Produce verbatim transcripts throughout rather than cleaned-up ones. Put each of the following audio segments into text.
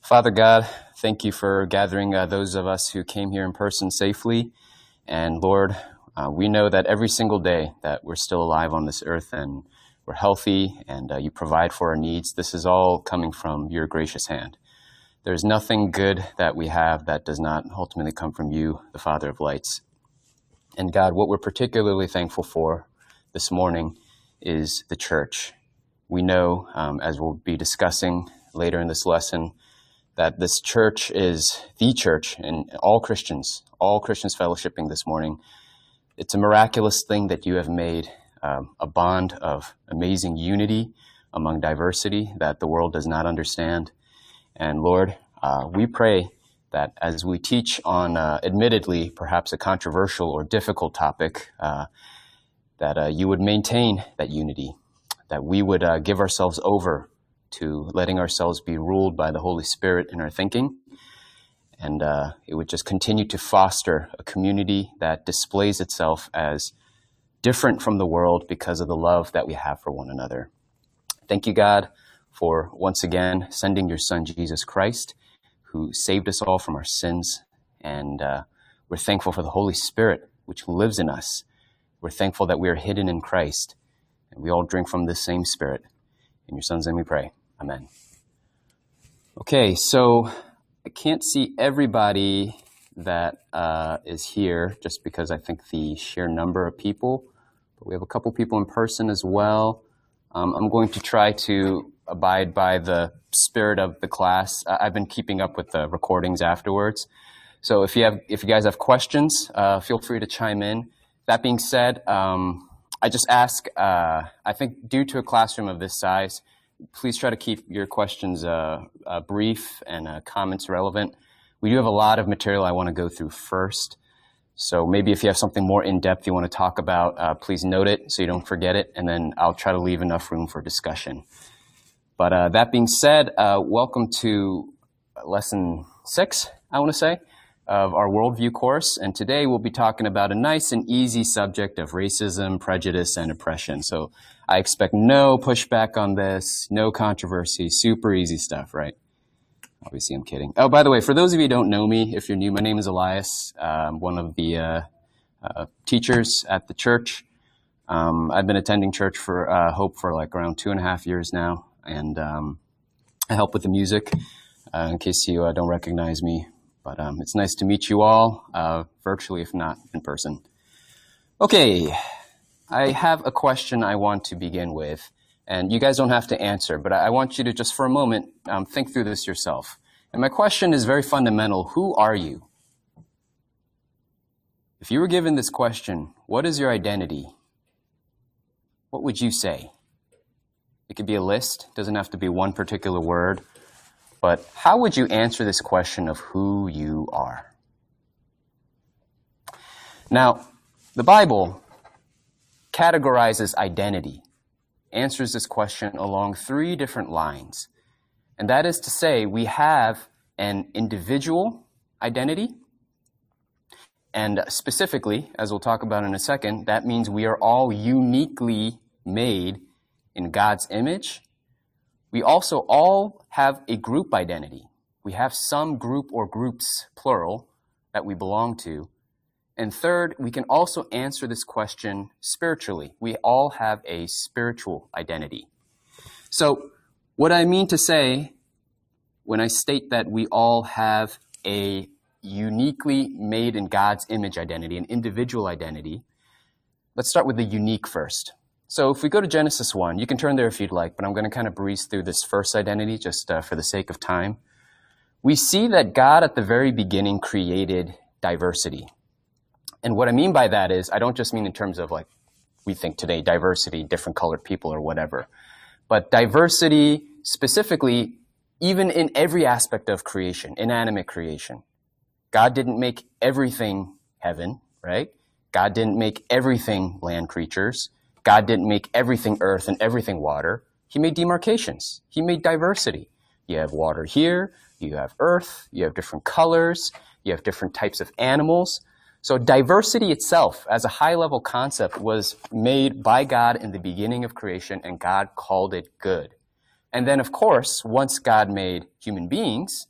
Father God, thank you for gathering uh, those of us who came here in person safely. And Lord, uh, we know that every single day that we're still alive on this earth and we're healthy and uh, you provide for our needs. This is all coming from your gracious hand. There's nothing good that we have that does not ultimately come from you, the Father of lights. And God, what we're particularly thankful for this morning is the church. We know, um, as we'll be discussing later in this lesson, that this church is the church and all Christians, all Christians fellowshipping this morning. It's a miraculous thing that you have made um, a bond of amazing unity among diversity that the world does not understand. And Lord, uh, we pray that as we teach on, uh, admittedly, perhaps a controversial or difficult topic, uh, that uh, you would maintain that unity, that we would uh, give ourselves over to letting ourselves be ruled by the Holy Spirit in our thinking. And uh, it would just continue to foster a community that displays itself as different from the world because of the love that we have for one another. Thank you, God, for once again sending your Son, Jesus Christ, who saved us all from our sins. And uh, we're thankful for the Holy Spirit, which lives in us. We're thankful that we are hidden in Christ, and we all drink from this same Spirit. In your Son's name we pray. Amen. Okay, so I can't see everybody that uh, is here just because I think the sheer number of people, but we have a couple people in person as well. Um, I'm going to try to abide by the spirit of the class. Uh, I've been keeping up with the recordings afterwards. So if you have, if you guys have questions, uh, feel free to chime in. That being said, um, I just ask, uh, I think due to a classroom of this size, please try to keep your questions uh, uh, brief and uh, comments relevant. We do have a lot of material I want to go through first. So maybe if you have something more in-depth you want to talk about, uh, please note it so you don't forget it, and then I'll try to leave enough room for discussion. But uh, that being said, uh, welcome to lesson six, I want to say, of our worldview course. And today we'll be talking about a nice and easy subject of racism, prejudice, and oppression. So I expect no pushback on this, no controversy, super easy stuff, right? Obviously, I'm kidding. Oh, by the way, for those of you who don't know me, if you're new, my name is Elias. Uh, I'm one of the uh, uh, teachers at the church. Um, I've been attending church for uh, Hope for like around two and a half years now. And um, I help with the music, uh, in case you uh, don't recognize me. But um, it's nice to meet you all, uh, virtually if not in person. Okay, I have a question I want to begin with. And you guys don't have to answer, but I want you to just for a moment um, think through this yourself. And my question is very fundamental. Who are you? If you were given this question, what is your identity? What would you say? It could be a list. It doesn't have to be one particular word. But how would you answer this question of who you are? Now, the Bible categorizes identity, answers this question along three different lines. And that is to say, we have an individual identity. And specifically, as we'll talk about in a second, that means we are all uniquely made in God's image. We also all have a group identity. We have some group or groups, plural, that we belong to. And third, we can also answer this question spiritually. We all have a spiritual identity. So what I mean to say when I state that we all have a uniquely made in God's image identity, an individual identity, let's start with the unique first. So if we go to Genesis one, you can turn there if you'd like, but I'm going to kind of breeze through this first identity just uh, for the sake of time. We see that God at the very beginning created diversity. And what I mean by that is, I don't just mean in terms of like, we think today, diversity, different colored people or whatever, but diversity specifically, even in every aspect of creation, inanimate creation. God didn't make everything heaven, right? God didn't make everything land creatures. God didn't make everything earth and everything water. He made demarcations. He made diversity. You have water here, you have earth, you have different colors, you have different types of animals. So diversity itself, as a high-level concept, was made by God in the beginning of creation, and God called it good. And then, of course, once God made human beings,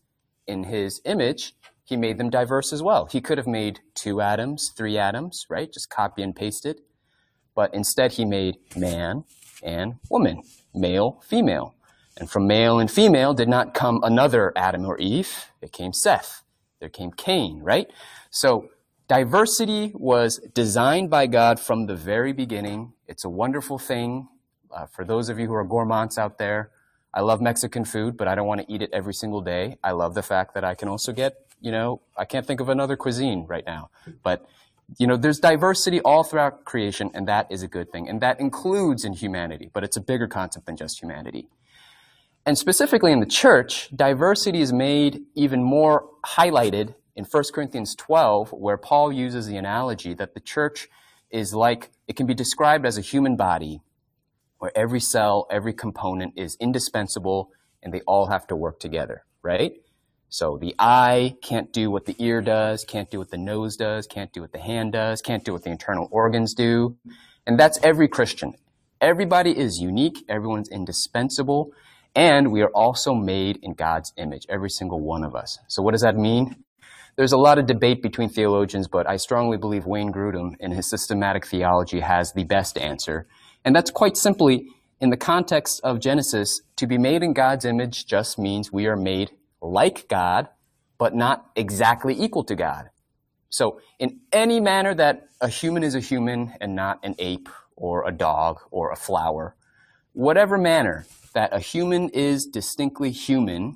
in his image, he made them diverse as well. He could have made two Adams, three Adams, right? Just copy and paste it. But instead, he made man and woman, male, female. And from male and female did not come another Adam or Eve. It came Seth. There came Cain, right? So diversity was designed by God from the very beginning. It's a wonderful thing. Uh, for those of you who are gourmands out there, I love Mexican food, but I don't want to eat it every single day. I love the fact that I can also get, you know, I can't think of another cuisine right now. But, you know, there's diversity all throughout creation, and that is a good thing. And that includes in humanity, but it's a bigger concept than just humanity. And specifically in the church, diversity is made even more highlighted in First Corinthians twelve, where Paul uses the analogy that the church is like, it can be described as a human body, where every cell, every component is indispensable, and they all have to work together, right? So the eye can't do what the ear does, can't do what the nose does, can't do what the hand does, can't do what the internal organs do. And that's every Christian. Everybody is unique, everyone's indispensable, and we are also made in God's image, every single one of us. So what does that mean? There's a lot of debate between theologians, but I strongly believe Wayne Grudem in his systematic theology has the best answer. And that's quite simply, in the context of Genesis, to be made in God's image just means we are made like God, but not exactly equal to God. So in any manner that a human is a human and not an ape or a dog or a flower, whatever manner that a human is distinctly human,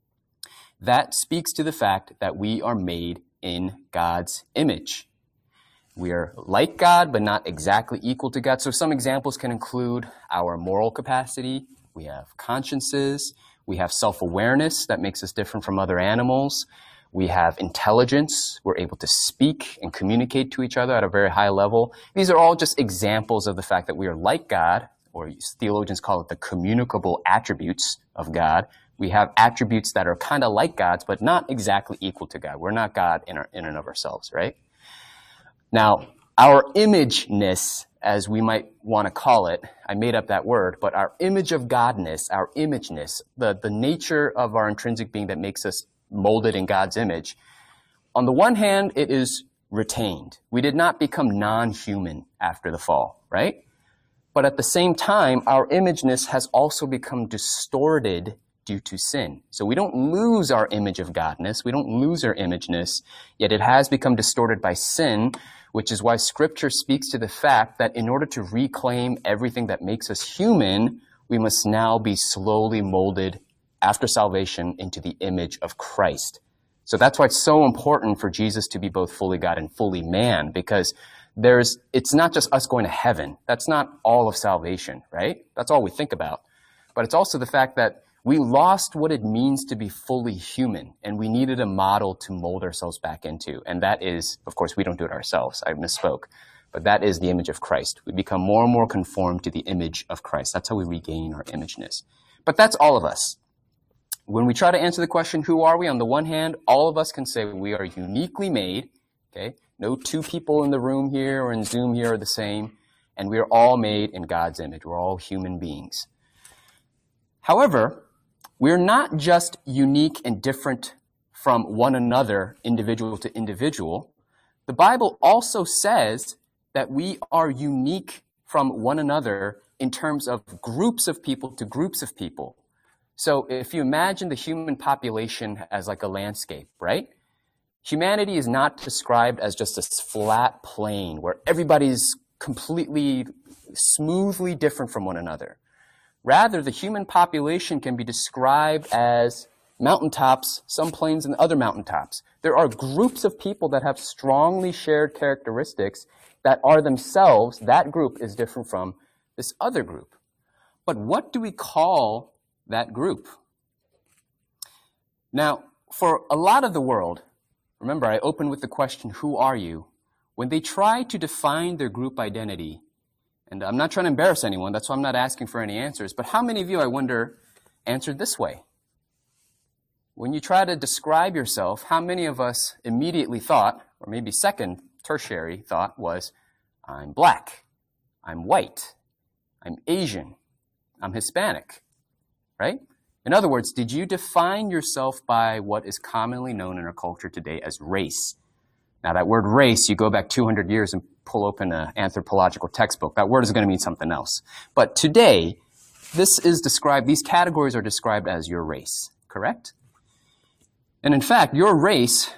that speaks to the fact that we are made in God's image. We are like God, but not exactly equal to God. So some examples can include our moral capacity. We have consciences. We have self-awareness that makes us different from other animals. We have intelligence. We're able to speak and communicate to each other at a very high level. These are all just examples of the fact that we are like God, or theologians call it the communicable attributes of God. We have attributes that are kind of like God's, but not exactly equal to God. We're not God in, our, in and of ourselves, right? Now, our imageness, as we might want to call it, I made up that word, but our image of Godness, our imageness, the, the nature of our intrinsic being that makes us molded in God's image, on the one hand, it is retained. We did not become non-human after the fall, right? But at the same time, our imageness has also become distorted due to sin. So we don't lose our image of Godness, we don't lose our imageness, yet it has become distorted by sin, which is why Scripture speaks to the fact that in order to reclaim everything that makes us human, we must now be slowly molded after salvation into the image of Christ. So that's why it's so important for Jesus to be both fully God and fully man, because there's, it's not just us going to heaven. That's not all of salvation, right? That's all we think about. But it's also the fact that we lost what it means to be fully human, and we needed a model to mold ourselves back into. And that is, of course, we don't do it ourselves. I misspoke. But that is the image of Christ. We become more and more conformed to the image of Christ. That's how we regain our imageness. But that's all of us. When we try to answer the question, who are we? On the one hand, all of us can say we are uniquely made. Okay? No two people in the room here or in Zoom here are the same. And we are all made in God's image. We're all human beings. However, we're not just unique and different from one another, individual to individual. The Bible also says that we are unique from one another in terms of groups of people to groups of people. So if you imagine the human population as like a landscape, right? Humanity is not described as just this flat plane where everybody's completely, smoothly different from one another. Rather, the human population can be described as mountaintops, some plains and other mountaintops. There are groups of people that have strongly shared characteristics that are themselves, that group is different from this other group. But what do we call that group? Now, for a lot of the world, remember I opened with the question, who are you? When they try to define their group identity, and I'm not trying to embarrass anyone, that's why I'm not asking for any answers, but how many of you, I wonder, answered this way? When you try to describe yourself, how many of us immediately thought, or maybe second, tertiary thought was, I'm black, I'm white, I'm Asian, I'm Hispanic, right? In other words, did you define yourself by what is commonly known in our culture today as race? Now, that word race, you go back two hundred years and pull open an anthropological textbook. That word is going to mean something else. But today, this is described, these categories are described as your race, correct? And in fact, your race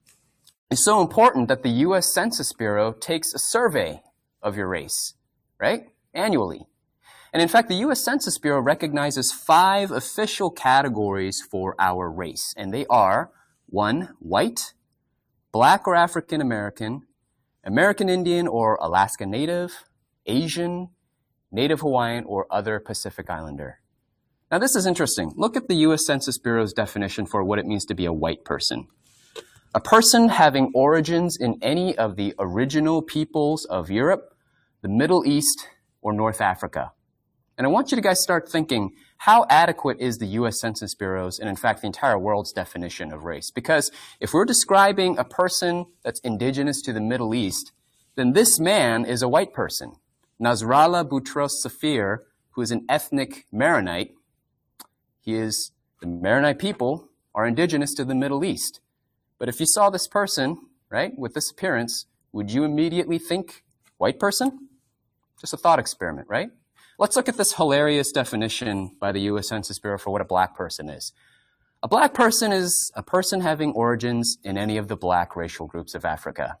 is so important that the U S Census Bureau takes a survey of your race, right? Annually. And in fact, the U S Census Bureau recognizes five official categories for our race. And they are, one, white, Black or African American, American Indian or Alaska Native, Asian, Native Hawaiian, or other Pacific Islander. Now this is interesting. Look at the U S Census Bureau's definition for what it means to be a white person. A person having origins in any of the original peoples of Europe, the Middle East, or North Africa. And I want you to guys start thinking, how adequate is the U S Census Bureau's, and in fact the entire world's definition of race? Because if we're describing a person that's indigenous to the Middle East, then this man is a white person. Nasrallah Boutros Safir, who is an ethnic Maronite, he is, the Maronite people are indigenous to the Middle East. But if you saw this person, right, with this appearance, would you immediately think white person? Just a thought experiment, right? Let's look at this hilarious definition by the U S Census Bureau for what a black person is. A black person is a person having origins in any of the black racial groups of Africa.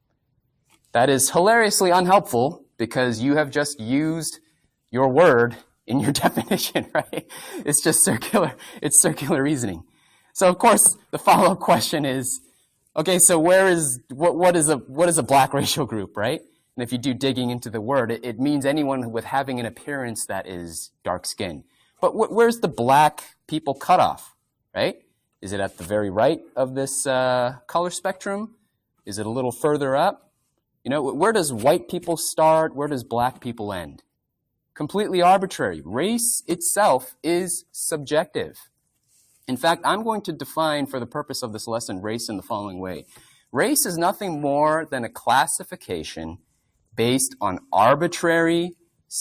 That is hilariously unhelpful because you have just used your word in your definition, right? It's just circular, it's circular reasoning. So of course, the follow-up question is, okay, so where is, what, what is a, what is a black racial group, right? And if you do digging into the word, it, it means anyone with having an appearance that is dark skinned. But wh where's the black people cutoff, right? Is it at the very right of this uh, color spectrum? Is it a little further up? You know, where does white people start? Where does black people end? Completely arbitrary. Race itself is subjective. In fact, I'm going to define for the purpose of this lesson race in the following way. Race is nothing more than a classification based on arbitrary,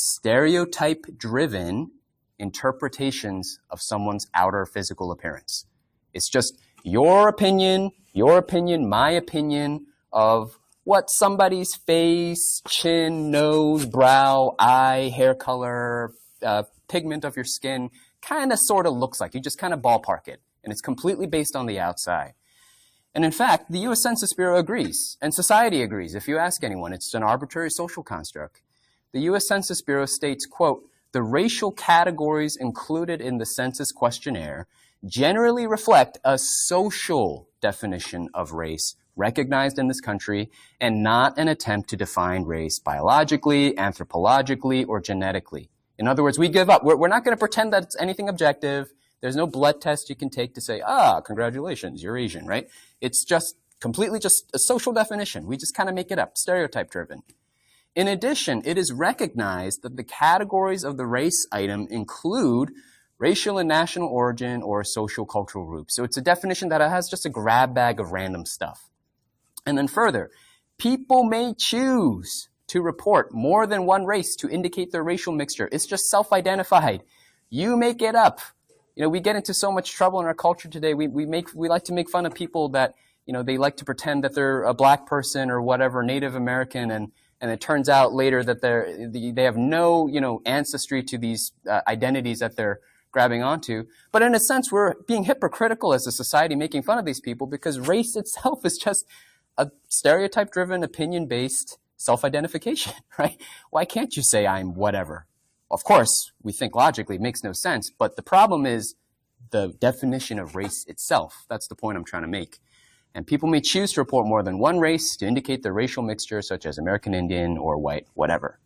stereotype-driven interpretations of someone's outer physical appearance. It's just your opinion, your opinion, my opinion of what somebody's face, chin, nose, brow, eye, hair color, uh, pigment of your skin kind of sort of looks like. You just kind of ballpark it. And it's completely based on the outside. And in fact, the U S Census Bureau agrees, and society agrees. If you ask anyone, it's an arbitrary social construct. The U S Census Bureau states, quote, the racial categories included in the census questionnaire generally reflect a social definition of race recognized in this country and not an attempt to define race biologically, anthropologically, or genetically. In other words, we give up. We're, we're not going to pretend that it's anything objective. There's no blood test you can take to say, ah, congratulations, you're Asian, right? It's just completely just a social definition. We just kind of make it up, stereotype driven. In addition, it is recognized that the categories of the race item include racial and national origin or social cultural group. So it's a definition that has just a grab bag of random stuff. And then further, people may choose to report more than one race to indicate their racial mixture. It's just self-identified. You make it up. You know, we get into so much trouble in our culture today. We, we make, we like to make fun of people that, you know, they like to pretend that they're a black person or whatever, Native American, and, and it turns out later that they're, they have no, you know, ancestry to these uh, identities that they're grabbing onto. But in a sense, we're being hypocritical as a society making fun of these people because race itself is just a stereotype-driven, opinion-based self-identification, right? Why can't you say I'm whatever? Of course, we think logically it makes no sense, but the problem is the definition of race itself. That's the point I'm trying to make. And people may choose to report more than one race to indicate their racial mixture, such as American Indian or white, whatever.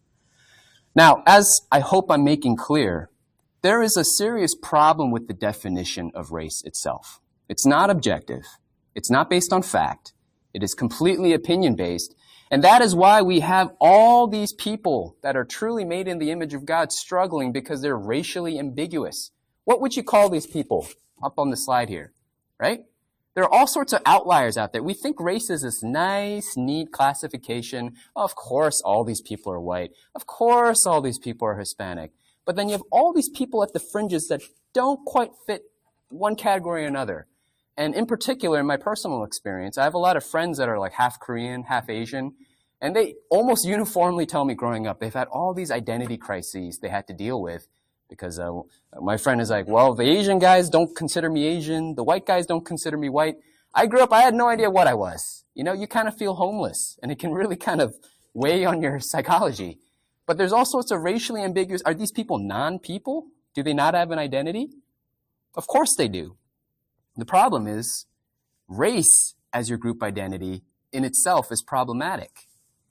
Now, as I hope I'm making clear, there is a serious problem with the definition of race itself. It's not objective. It's not based on fact. It is completely opinion-based. And that is why we have all these people that are truly made in the image of God struggling because they're racially ambiguous. What would you call these people? Up on the slide here, right? There are all sorts of outliers out there. We think race is this nice, neat classification. Of course, all these people are white. Of course, all these people are Hispanic. But then you have all these people at the fringes that don't quite fit one category or another. And in particular, in my personal experience, I have a lot of friends that are like half Korean, half Asian, and they almost uniformly tell me growing up they've had all these identity crises they had to deal with because uh, my friend is like, well, the Asian guys don't consider me Asian, the white guys don't consider me white. I grew up, I had no idea what I was. You know, you kind of feel homeless, and it can really kind of weigh on your psychology. But there's all sorts of racially ambiguous, are these people non-people? Do they not have an identity? Of course they do. The problem is race as your group identity in itself is problematic.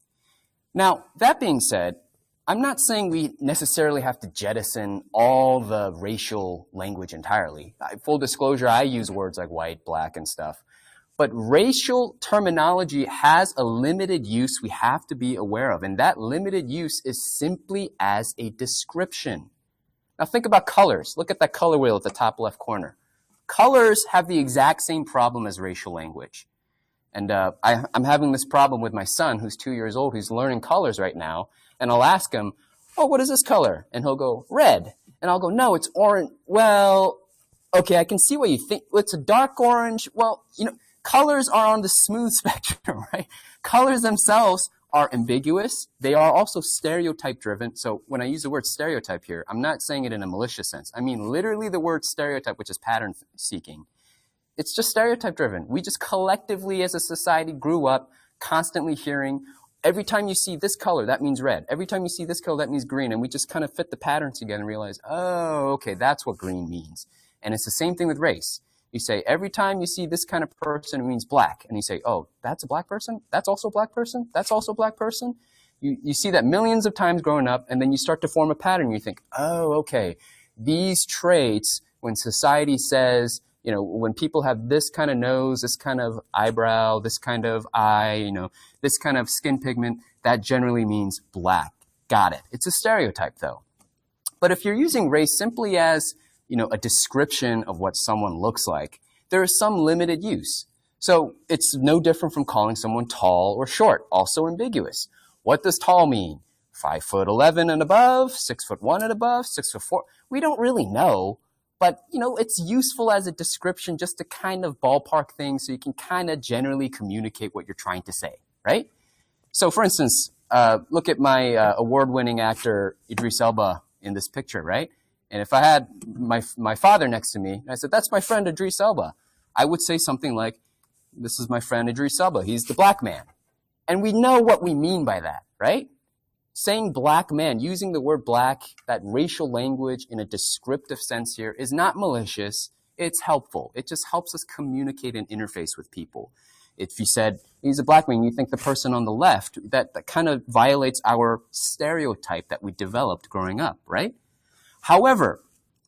Now, that being said, I'm not saying we necessarily have to jettison all the racial language entirely. Full disclosure, I use words like white, black, and stuff. But racial terminology has a limited use we have to be aware of, and that limited use is simply as a description. Now think about colors. Look at that color wheel at the top left corner. Colors have the exact same problem as racial language. And uh, I, I'm having this problem with my son, who's two years old, who's learning colors right now. And I'll ask him, oh, what is this color? And he'll go, red. And I'll go, no, it's orange. Well, okay, I can see what you think. It's a dark orange. Well, you know, colors are on the smooth spectrum, right? Colors themselves are ambiguous. They are also stereotype driven. So when I use the word stereotype here, I'm not saying it in a malicious sense. I mean literally the word stereotype, which is pattern seeking. It's just stereotype driven. We just collectively as a society grew up constantly hearing, every time you see this color, that means red. Every time you see this color, that means green. And we just kind of fit the pattern together and realize, oh, okay, that's what green means. And it's the same thing with race. You say, every time you see this kind of person, it means black. And you say, oh, that's a black person? That's also a black person? That's also a black person? You, you see that millions of times growing up, and then you start to form a pattern. You think, oh, okay, these traits, when society says, you know, when people have this kind of nose, this kind of eyebrow, this kind of eye, you know, this kind of skin pigment, that generally means black. Got it. It's a stereotype, though. But if you're using race simply as, you know, a description of what someone looks like, there is some limited use. So it's no different from calling someone tall or short, also ambiguous. What does tall mean? Five foot eleven and above, six foot one and above, six foot four. We don't really know, but you know, it's useful as a description just to kind of ballpark things so you can kind of generally communicate what you're trying to say, right? So for instance, uh, look at my uh, award-winning actor Idris Elba in this picture, right? And if I had my my father next to me, and I said, that's my friend Idris Elba, I would say something like, this is my friend Idris Elba, he's the black man. And we know what we mean by that, right? Saying black man, using the word black, that racial language in a descriptive sense here is not malicious, it's helpful. It just helps us communicate and interface with people. If you said, he's a black man, you think the person on the left, that, that kind of violates our stereotype that we developed growing up, right? However,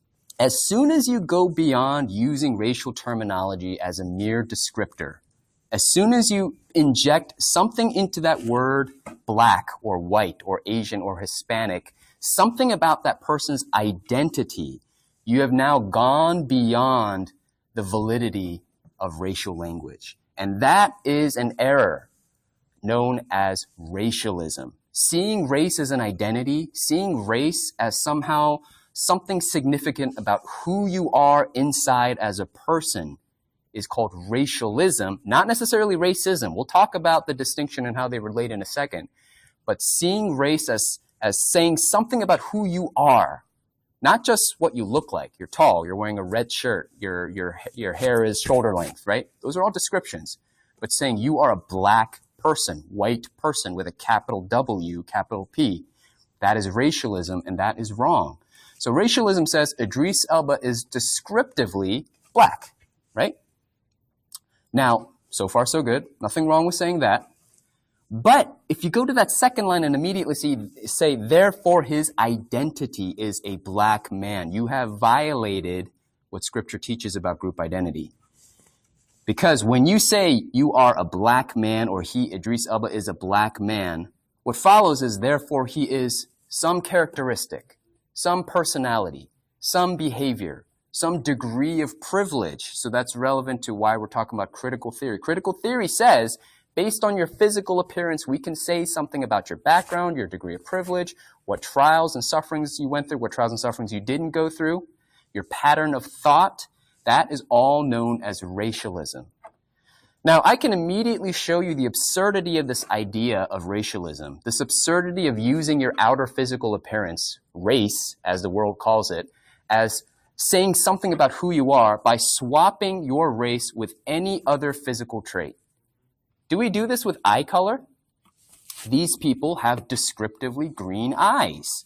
as soon as you go beyond using racial terminology as a mere descriptor, as soon as you inject something into that word black or white or Asian or Hispanic, something about that person's identity, you have now gone beyond the validity of racial language. And that is an error known as racialism. Seeing race as an identity, seeing race as somehow something significant about who you are inside as a person is called racialism, not necessarily racism. We'll talk about the distinction and how they relate in a second. But seeing race as, as saying something about who you are, not just what you look like. You're tall, you're wearing a red shirt, your, your, your hair is shoulder length, right? Those are all descriptions. But saying you are a black person, white person with a capital W, capital P, that is racialism, and that is wrong. So racialism says Idris Elba is descriptively black, right? Now, so far so good. Nothing wrong with saying that. But if you go to that second line and immediately see, say, therefore his identity is a black man, you have violated what Scripture teaches about group identity. Because when you say you are a black man or he, Idris Elba, is a black man, what follows is therefore he is some characteristic, some personality, some behavior, some degree of privilege. So that's relevant to why we're talking about critical theory. Critical theory says, based on your physical appearance, we can say something about your background, your degree of privilege, what trials and sufferings you went through, what trials and sufferings you didn't go through. your pattern of thought, that is all known as racialism. Now, I can immediately show you the absurdity of this idea of racialism, this absurdity of using your outer physical appearance, race, as the world calls it, as saying something about who you are by swapping your race with any other physical trait. Do we do this with eye color? These people have descriptively green eyes.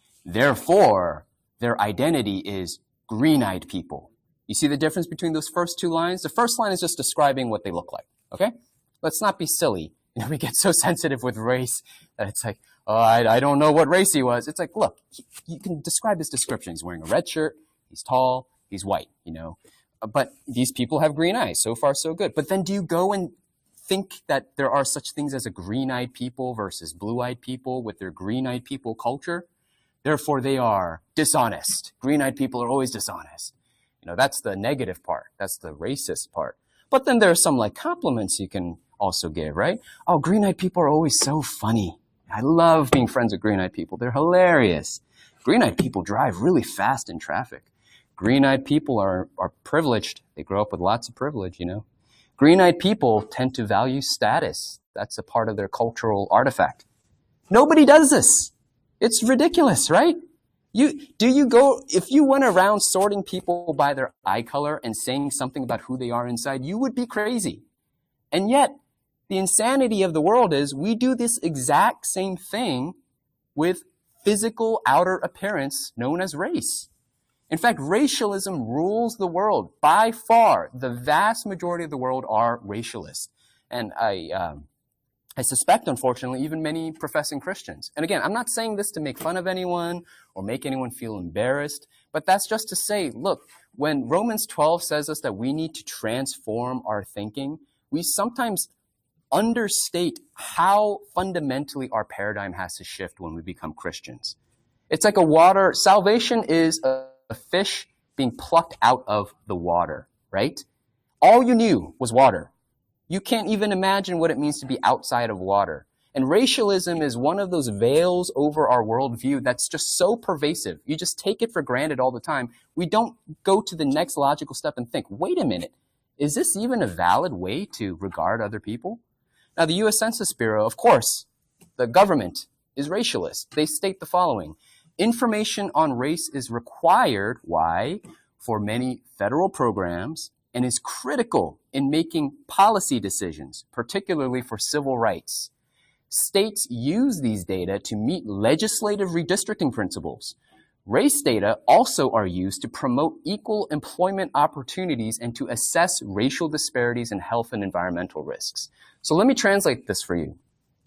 Therefore, their identity is green-eyed people. You see the difference between those first two lines? The first line is just describing what they look like, okay? Let's not be silly. You know, we get so sensitive with race that it's like, oh, I, I don't know what race he was. It's like, look, he, you can describe his description. He's wearing a red shirt, he's tall, he's white, you know. But these people have green eyes. So far, so good. But then do you go and think that there are such things as a green-eyed people versus blue-eyed people with their green-eyed people culture? Therefore, they are dishonest. Green-eyed people are always dishonest. You know, that's the negative part. That's the racist part. But then there are some like compliments you can also give, right? Oh, green-eyed people are always so funny. I love being friends with green-eyed people. They're hilarious. Green-eyed people drive really fast in traffic. Green-eyed people are, are privileged. They grow up with lots of privilege, you know. Green-eyed people tend to value status. That's a part of their cultural artifact. Nobody does this. It's ridiculous, right? You, do you go, if you went around sorting people by their eye color and saying something about who they are inside, you would be crazy. And yet, the insanity of the world is we do this exact same thing with physical outer appearance known as race. In fact, racialism rules the world. By far, the vast majority of the world are racialist. And I, um, I suspect, unfortunately, even many professing Christians. And again, I'm not saying this to make fun of anyone or make anyone feel embarrassed, but that's just to say, look, when Romans twelve says us that we need to transform our thinking, we sometimes understate how fundamentally our paradigm has to shift when we become Christians. It's like a water, salvation is a, a fish being plucked out of the water, right? All you knew was water. You can't even imagine what it means to be outside of water. And racialism is one of those veils over our worldview that's just so pervasive. You just take it for granted all the time. We don't go to the next logical step and think, wait a minute, is this even a valid way to regard other people? Now, the U S Census Bureau, of course, the government is racialist. They state the following: information on race is required, why? For many federal programs, and is critical in making policy decisions, particularly for civil rights. States use these data to meet legislative redistricting principles. Race data also are used to promote equal employment opportunities and to assess racial disparities in health and environmental risks. So let me translate this for you.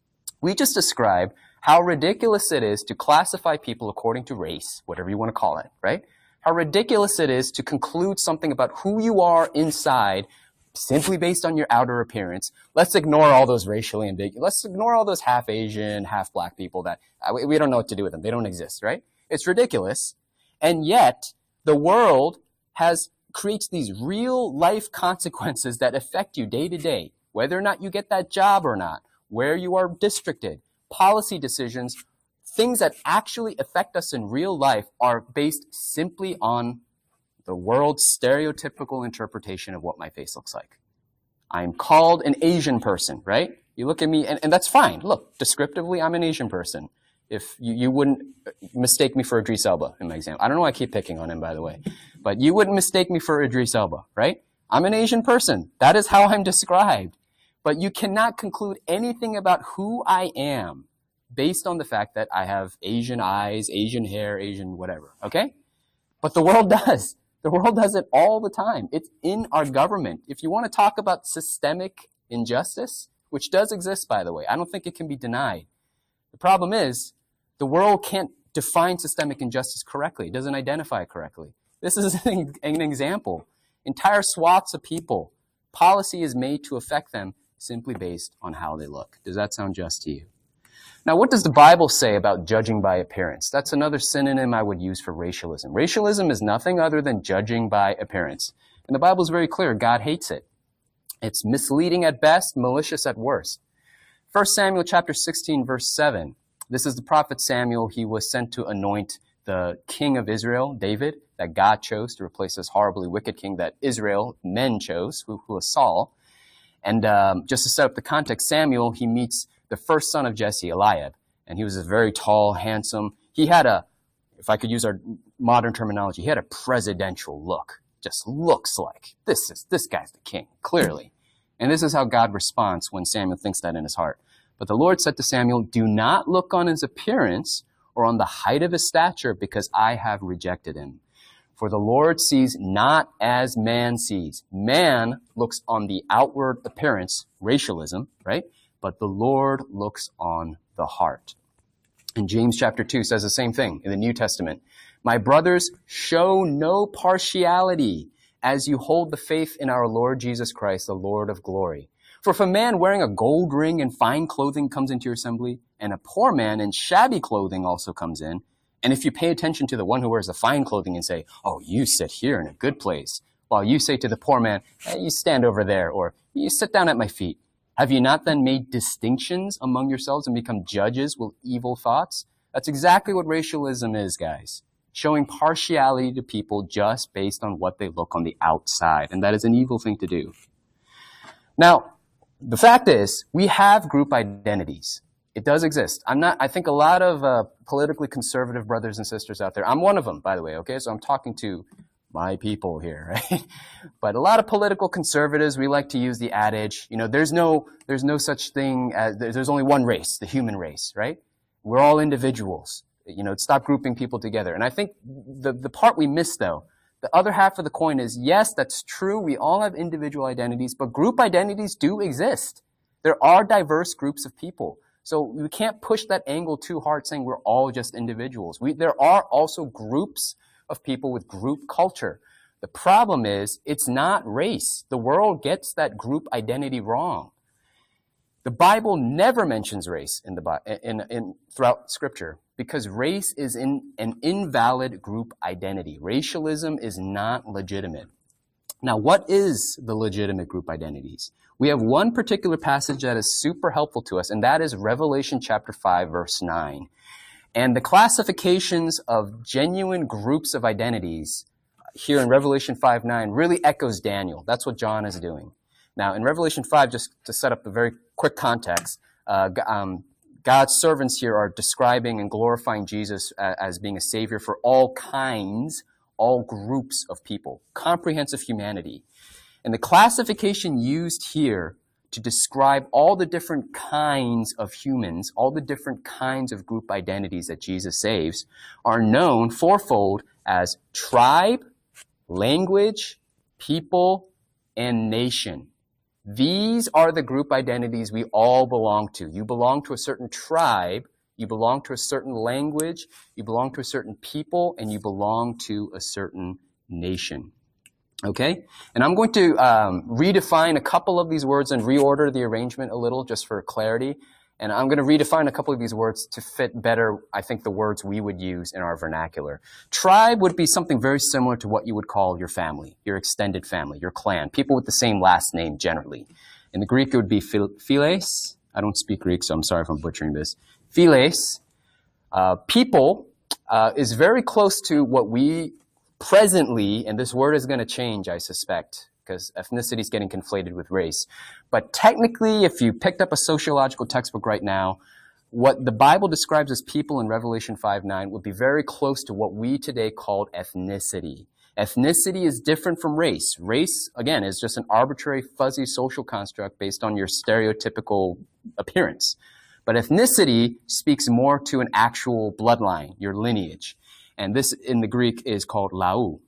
We just described how ridiculous it is to classify people according to race, whatever you want to call it, right? How ridiculous it is to conclude something about who you are inside simply based on your outer appearance. Let's ignore all those racially ambiguous, let's ignore all those half Asian, half black people that uh, we, we don't know what to do with them. They don't exist, right? It's ridiculous. And yet the world has creates these real life consequences that affect you day to day, whether or not you get that job or not, where you are districted, policy decisions. Things that actually affect us in real life are based simply on the world's stereotypical interpretation of what my face looks like. I'm called an Asian person, right? You look at me, and, and that's fine. Look, descriptively, I'm an Asian person. If you, you wouldn't mistake me for Idris Elba in my example. I don't know why I keep picking on him, by the way. But you wouldn't mistake me for Idris Elba, right? I'm an Asian person. That is how I'm described. But you cannot conclude anything about who I am based on the fact that I have Asian eyes, Asian hair, Asian whatever, okay? But the world does. The world does it all the time. It's in our government. If you want to talk about systemic injustice, which does exist, by the way, I don't think it can be denied. The problem is the world can't define systemic injustice correctly. It doesn't identify it correctly. This is an, an example. Entire swaths of people, policy is made to affect them simply based on how they look. Does that sound just to you? Now, what does the Bible say about judging by appearance? That's another synonym I would use for racialism. Racialism is nothing other than judging by appearance. And the Bible is very clear. God hates it. It's misleading at best, malicious at worst. First Samuel chapter sixteen, verse seven. This is the prophet Samuel. He was sent to anoint the king of Israel, David. that God chose to replace this horribly wicked king that Israel, men chose, who, who was Saul. And um, just to set up the context, Samuel, he meets the first son of Jesse, Eliab. And he was a very tall, handsome. He had a, if I could use our modern terminology, he had a presidential look. Just looks like, this is this guy's the king, clearly. And this is how God responds when Samuel thinks that in his heart. But the Lord said to Samuel, do not look on his appearance or on the height of his stature, because I have rejected him. For the Lord sees not as man sees. Man looks on the outward appearance, racialism, right? But the Lord looks on the heart. And James chapter two says the same thing in the New Testament. My brothers, show no partiality as you hold the faith in our Lord Jesus Christ, the Lord of glory. For if a man wearing a gold ring and fine clothing comes into your assembly, and a poor man in shabby clothing also comes in, and if you pay attention to the one who wears the fine clothing and say, oh, you sit here in a good place, while you say to the poor man, hey, you stand over there, or you sit down at my feet, have you not then made distinctions among yourselves and become judges with evil thoughts? That's exactly what racialism is, guys. Showing partiality to people just based on what they look on the outside. And that is an evil thing to do. Now, the fact is, we have group identities. It does exist. I'm not, I think a lot of uh, politically conservative brothers and sisters out there, I'm one of them, by the way, okay? So I'm talking to my people here, right? But a lot of political conservatives, we like to use the adage, you know, there's no, there's no such thing as, there's only one race, the human race, right? We're all individuals. You know, stop grouping people together. And I think the, the part we miss, though, the other half of the coin is, yes, that's true. We all have individual identities, but group identities do exist. There are diverse groups of people. So we can't push that angle too hard saying we're all just individuals. We, there are also groups of people with group culture. The problem is, it's not race. The world gets that group identity wrong. The Bible never mentions race in the in, in throughout Scripture, because race is in an invalid group identity. Racialism is not legitimate. Now, what is the legitimate group identities? We have one particular passage that is super helpful to us, and that is Revelation chapter five, verse nine. And the classifications of genuine groups of identities here in Revelation five nine really echoes Daniel. That's what John is doing. Now, in Revelation five, just to set up a very quick context, uh, um, God's servants here are describing and glorifying Jesus uh, as being a savior for all kinds, all groups of people, comprehensive humanity. And the classification used here to describe all the different kinds of humans, all the different kinds of group identities that Jesus saves, are known fourfold as tribe, language, people, and nation. These are the group identities we all belong to. You belong to a certain tribe, you belong to a certain language, you belong to a certain people, and you belong to a certain nation. Okay? And I'm going to um, redefine a couple of these words and reorder the arrangement a little just for clarity. And I'm going to redefine a couple of these words to fit better, I think, the words we would use in our vernacular. Tribe would be something very similar to what you would call your family, your extended family, your clan, people with the same last name generally. In the Greek, it would be philes. I don't speak Greek, so I'm sorry if I'm butchering this. Philes. Uh, people uh, is very close to what we presently, and this word is going to change, I suspect, because ethnicity is getting conflated with race. But technically, if you picked up a sociological textbook right now, what the Bible describes as people in Revelation five nine would be very close to what we today call ethnicity. Ethnicity is different from race. Race, again, is just an arbitrary, fuzzy social construct based on your stereotypical appearance. But ethnicity speaks more to an actual bloodline, your lineage. And this in the Greek is called laou.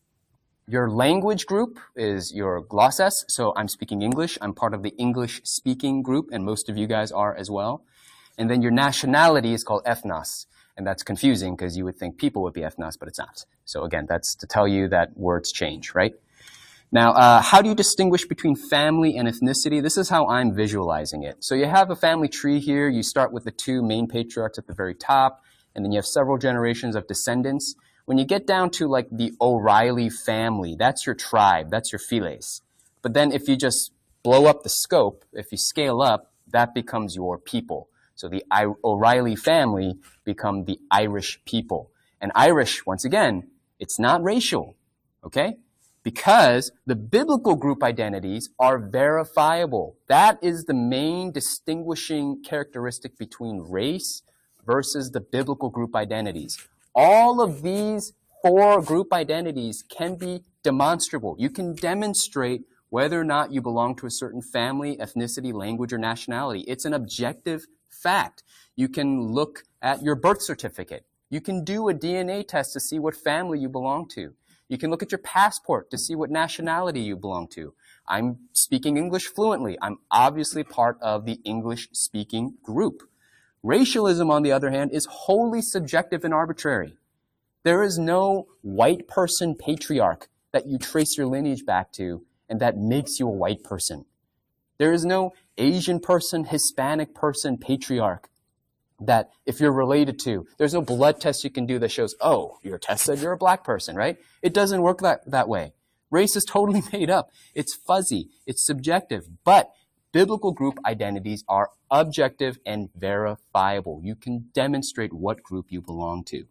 Your language group is your glosses. So I'm speaking English. I'm part of the English-speaking group, and most of you guys are as well. And then your nationality is called ethnos. And that's confusing because you would think people would be ethnos, but it's not. So again, that's to tell you that words change, right? Now, uh, how do you distinguish between family and ethnicity? This is how I'm visualizing it. So you have a family tree here. You start with the two main patriarchs at the very top, and then you have several generations of descendants. When you get down to like the O'Reilly family, that's your tribe, that's your philes. But then if you just blow up the scope, if you scale up, that becomes your people. So the I- O'Reilly family become the Irish people. And Irish, once again, It's not racial, okay? Because the biblical group identities are verifiable. That is the main distinguishing characteristic between race versus the biblical group identities. All of these four group identities can be demonstrable. You can demonstrate whether or not you belong to a certain family, ethnicity, language, or nationality. It's an objective fact. You can look at your birth certificate. You can do a D N A test to see what family you belong to. You can look at your passport to see what nationality you belong to. I'm speaking English fluently. I'm obviously part of the English-speaking group. Racialism, on the other hand, is wholly subjective and arbitrary. There is no white person patriarch that you trace your lineage back to and that makes you a white person. There is no Asian person, Hispanic person patriarch that if you're related to, there's no blood test you can do that shows, oh, your test said you're a black person, right? It doesn't work that, that way. Race is totally made up. It's fuzzy. It's subjective. But biblical group identities are objective and verifiable. You can demonstrate what group you belong to.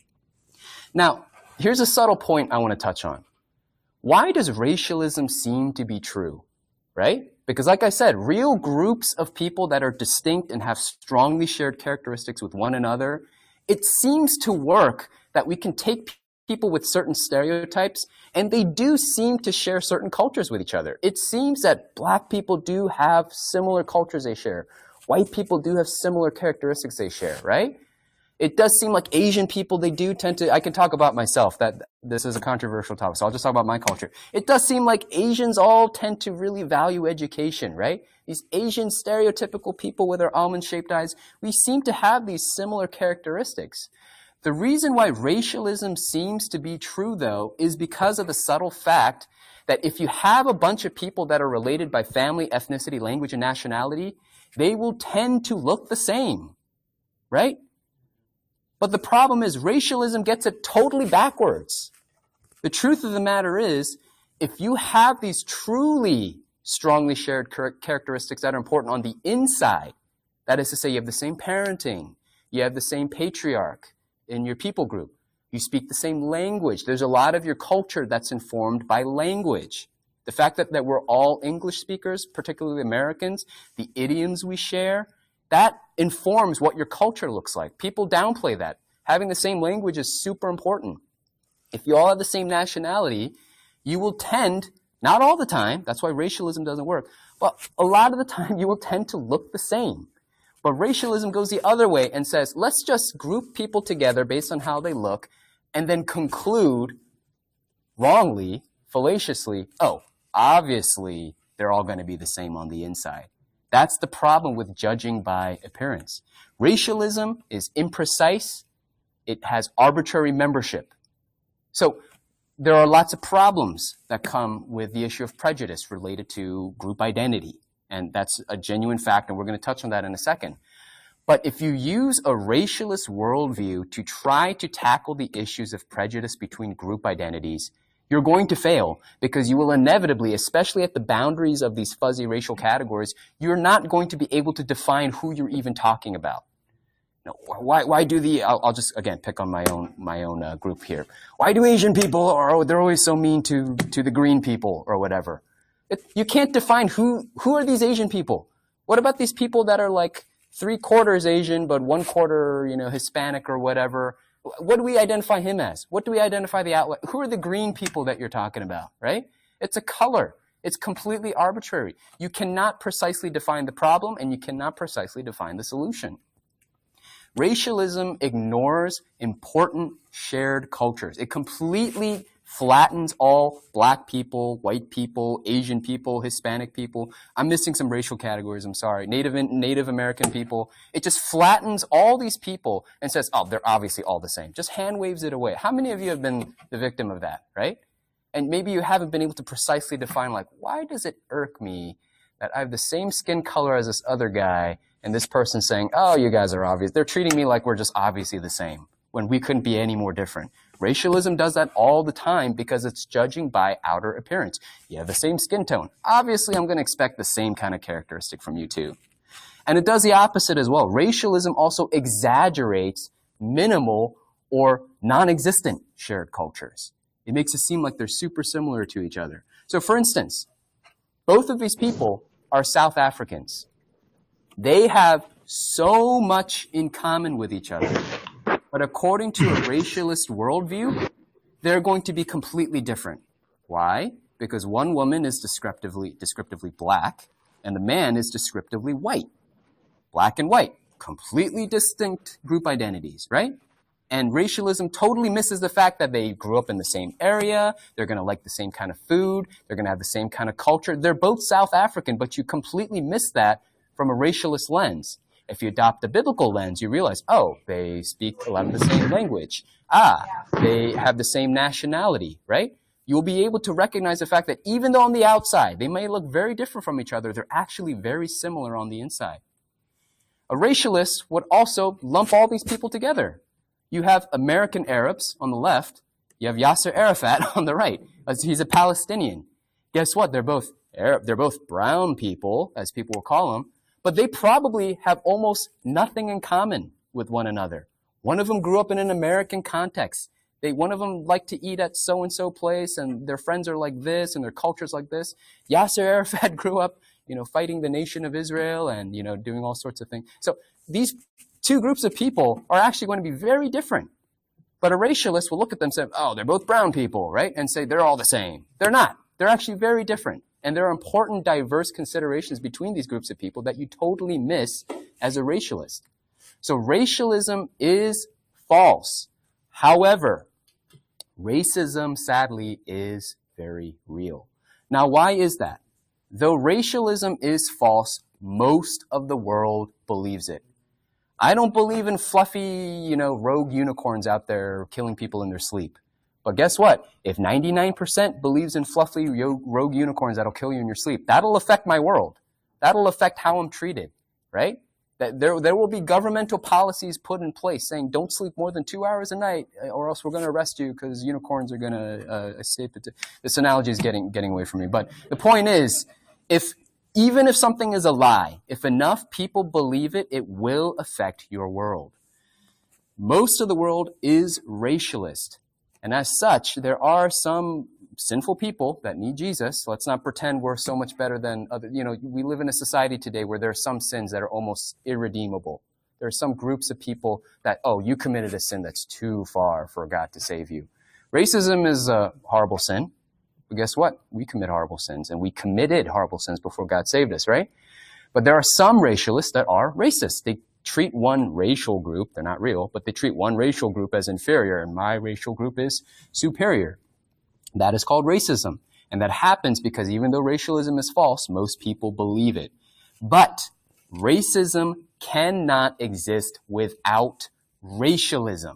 Now, here's a subtle point I want to touch on. Why does racialism seem to be true, right? Because like I said, real groups of people that are distinct and have strongly shared characteristics with one another, it seems to work that we can take people with certain stereotypes and they do seem to share certain cultures with each other. It seems that black people do have similar cultures they share. White people do have similar characteristics they share, right? It does seem like Asian people, they do tend to, I can talk about myself, that this is a controversial topic, so I'll just talk about my culture. It does seem like Asians all tend to really value education, right? These Asian stereotypical people with their almond-shaped eyes, we seem to have these similar characteristics. The reason why racialism seems to be true, though, is because of the subtle fact that if you have a bunch of people that are related by family, ethnicity, language, and nationality, they will tend to look the same, right? But the problem is racialism gets it totally backwards. The truth of the matter is, if you have these truly strongly shared characteristics that are important on the inside, that is to say you have the same parenting, you have the same patriarch in your people group, you speak the same language, there's a lot of your culture that's informed by language. The fact that, that we're all English speakers, particularly Americans, the idioms we share, that informs what your culture looks like. People downplay that. Having the same language is super important. If you all have the same nationality, you will tend, not all the time, that's why racialism doesn't work, but a lot of the time you will tend to look the same. But racialism goes the other way and says, let's just group people together based on how they look and then conclude wrongly, fallaciously, oh, obviously they're all going to be the same on the inside. That's the problem with judging by appearance. Racialism is imprecise. It has arbitrary membership. So there are lots of problems that come with the issue of prejudice related to group identity. And that's a genuine fact, and we're going to touch on that in a second. But if you use a racialist worldview to try to tackle the issues of prejudice between group identities, you're going to fail because you will inevitably, especially at the boundaries of these fuzzy racial categories, you're not going to be able to define who you're even talking about. Now, why, why do the, I'll, I'll just, again, pick on my own, my own uh, group here. Why do Asian people, or they're always so mean to, to the green people or whatever? It, you can't define who, who are these Asian people? What about these people that are like three quarters Asian, but one quarter, you know, Hispanic or whatever? What do we identify him as? What do we identify the outlet? Who are the green people that you're talking about, right? It's a color. It's completely arbitrary. You cannot precisely define the problem, and you cannot precisely define the solution. Racialism ignores important shared cultures. It completely flattens all black people, white people, Asian people, Hispanic people. I'm missing some racial categories, I'm sorry. Native, Native American people. It just flattens all these people and says, oh, they're obviously all the same. Just hand waves it away. How many of you have been the victim of that, right? And maybe you haven't been able to precisely define, like, why does it irk me that I have the same skin color as this other guy, and this person's saying, oh, you guys are obvious. They're treating me like we're just obviously the same, when we couldn't be any more different. Racialism does that all the time because it's judging by outer appearance. You have the same skin tone. Obviously, I'm going to expect the same kind of characteristic from you too. And it does the opposite as well. Racialism also exaggerates minimal or non-existent shared cultures. It makes it seem like they're super similar to each other. So for instance, both of these people are South Africans. They have so much in common with each other, but according to a racialist worldview, they're going to be completely different. Why? Because one woman is descriptively, descriptively black, and the man is descriptively white. Black and white, completely distinct group identities, right? And racialism totally misses the fact that they grew up in the same area, they're going to like the same kind of food, they're going to have the same kind of culture. They're both South African, but you completely miss that from a racialist lens. If you adopt the biblical lens, you realize, oh, they speak a lot of the same language. Ah, they have the same nationality, right? You'll be able to recognize the fact that even though on the outside they may look very different from each other, they're actually very similar on the inside. A racialist would also lump all these people together. You have American Arabs on the left. You have Yasser Arafat on the right. He's a Palestinian. Guess what? They're both Arab. They're both brown people, as people will call them, but they probably have almost nothing in common with one another. One of them grew up in an American context. They, one of them liked to eat at so-and-so place, and their friends are like this, and their culture's like this. Yasser Arafat grew up, you know, fighting the nation of Israel and, you know, doing all sorts of things. So these two groups of people are actually going to be very different. But a racialist will look at them and say, oh, they're both brown people, right? And say they're all the same. They're not. They're actually very different. And there are important diverse considerations between these groups of people that you totally miss as a racialist. So racialism is false. However, racism, sadly, is very real. Now, why is that? Though racialism is false, most of the world believes it. I don't believe in fluffy, you know, rogue unicorns out there killing people in their sleep. But guess what? If ninety-nine percent believes in fluffy rogue unicorns that'll kill you in your sleep, that'll affect my world. That'll affect how I'm treated, right? That there, there will be governmental policies put in place saying don't sleep more than two hours a night or else we're going to arrest you because unicorns are going to uh, escape. It. This analogy is getting, getting away from me. But the point is, if even if something is a lie, if enough people believe it, it will affect your world. Most of the world is racialist. And as such, there are some sinful people that need Jesus. Let's not pretend we're so much better than other. You know, we live in a society today where there are some sins that are almost irredeemable. There are some groups of people that, oh, you committed a sin that's too far for God to save you. Racism is a horrible sin. But guess what? We commit horrible sins, and we committed horrible sins before God saved us, right? But there are some racialists that are racist. They treat one racial group, they're not real, but they treat one racial group as inferior, and my racial group is superior. That is called racism. And that happens because even though racialism is false, most people believe it. But racism cannot exist without racialism.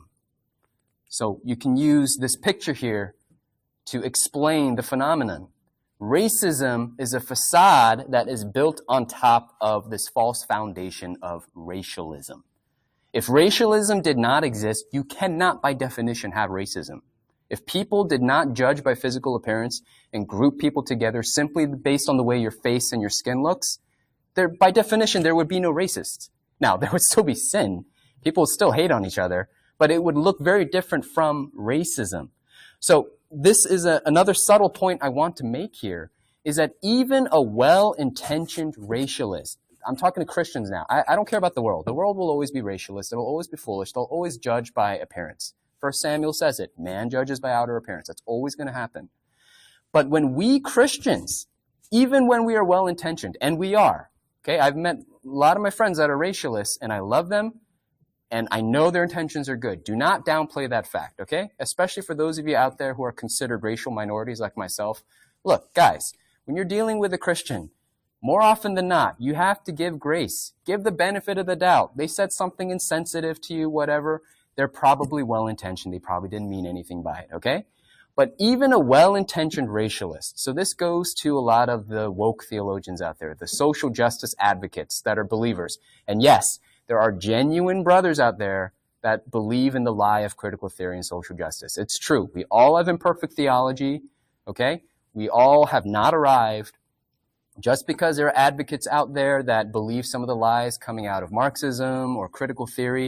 So you can use this picture here to explain the phenomenon. Racism is a facade that is built on top of this false foundation of racialism. If racialism did not exist, you cannot by definition have racism. If people did not judge by physical appearance and group people together simply based on the way your face and your skin looks, there, by definition, there would be no racists. Now, there would still be sin. People would still hate on each other, but it would look very different from racism. So this is a, another subtle point I want to make here, is that even a well-intentioned racialist, I'm talking to Christians now, I, I don't care about the world. The world will always be racialist. It will always be foolish. They'll always judge by appearance. First Samuel says it, man judges by outer appearance. That's always going to happen. But when we Christians, even when we are well-intentioned, and we are, okay, I've met a lot of my friends that are racialists, and I love them, and I know their intentions are good. Do not downplay that fact, okay? Especially for those of you out there who are considered racial minorities like myself. Look, guys, when you're dealing with a Christian, more often than not, you have to give grace. Give the benefit of the doubt. They said something insensitive to you, whatever. They're probably well-intentioned. They probably didn't mean anything by it, okay? But even a well-intentioned racialist, so this goes to a lot of the woke theologians out there, the social justice advocates that are believers. And yes, there are genuine brothers out there that believe in the lie of critical theory and social justice. It's true. We all have imperfect theology, okay? We all have not arrived. Just because there are advocates out there that believe some of the lies coming out of Marxism or critical theory,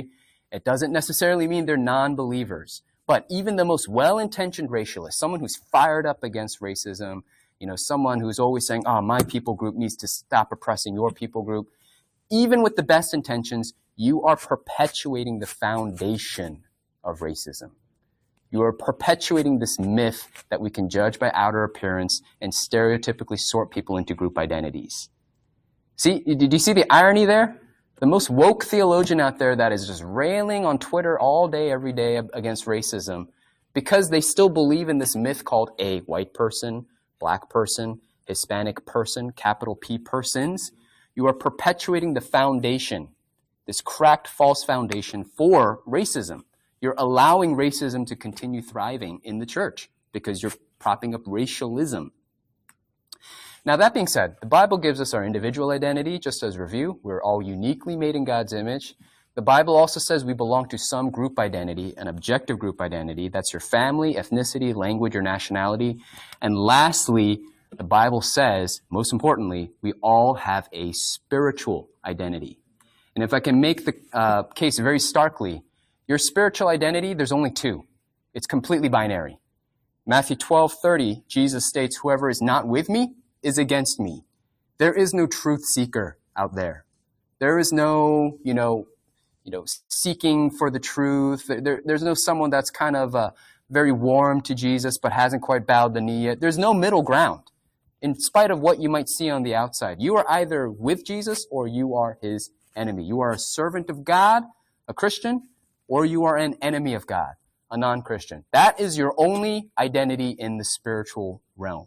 It doesn't necessarily mean they're non-believers. But even the most well-intentioned racialist, someone who's fired up against racism, you know, someone who's always saying, oh, my people group needs to stop oppressing your people group, even with the best intentions, you are perpetuating the foundation of racism. You are perpetuating this myth that we can judge by outer appearance and stereotypically sort people into group identities. See, did you see the irony there? The most woke theologian out there that is just railing on Twitter all day, every day against racism because they still believe in this myth called a white person, black person, Hispanic person, capital P persons. You are perpetuating the foundation, this cracked false foundation for racism. You're allowing racism to continue thriving in the church because you're propping up racialism. Now, that being said, the Bible gives us our individual identity, just as review. We're all uniquely made in God's image. The Bible also says we belong to some group identity, an objective group identity. That's your family, ethnicity, language, or nationality. And lastly, the Bible says, most importantly, we all have a spiritual identity. And if I can make the uh, case very starkly, your spiritual identity, there's only two. It's completely binary. Matthew twelve thirty, Jesus states, whoever is not with me is against me. There is no truth seeker out there. There is no, you know, you know, seeking for the truth. There, there's no someone that's kind of uh, very warm to Jesus but hasn't quite bowed the knee yet. There's no middle ground. In spite of what you might see on the outside, you are either with Jesus or you are his enemy. You are a servant of God, a Christian, or you are an enemy of God, a non-Christian. That is your only identity in the spiritual realm.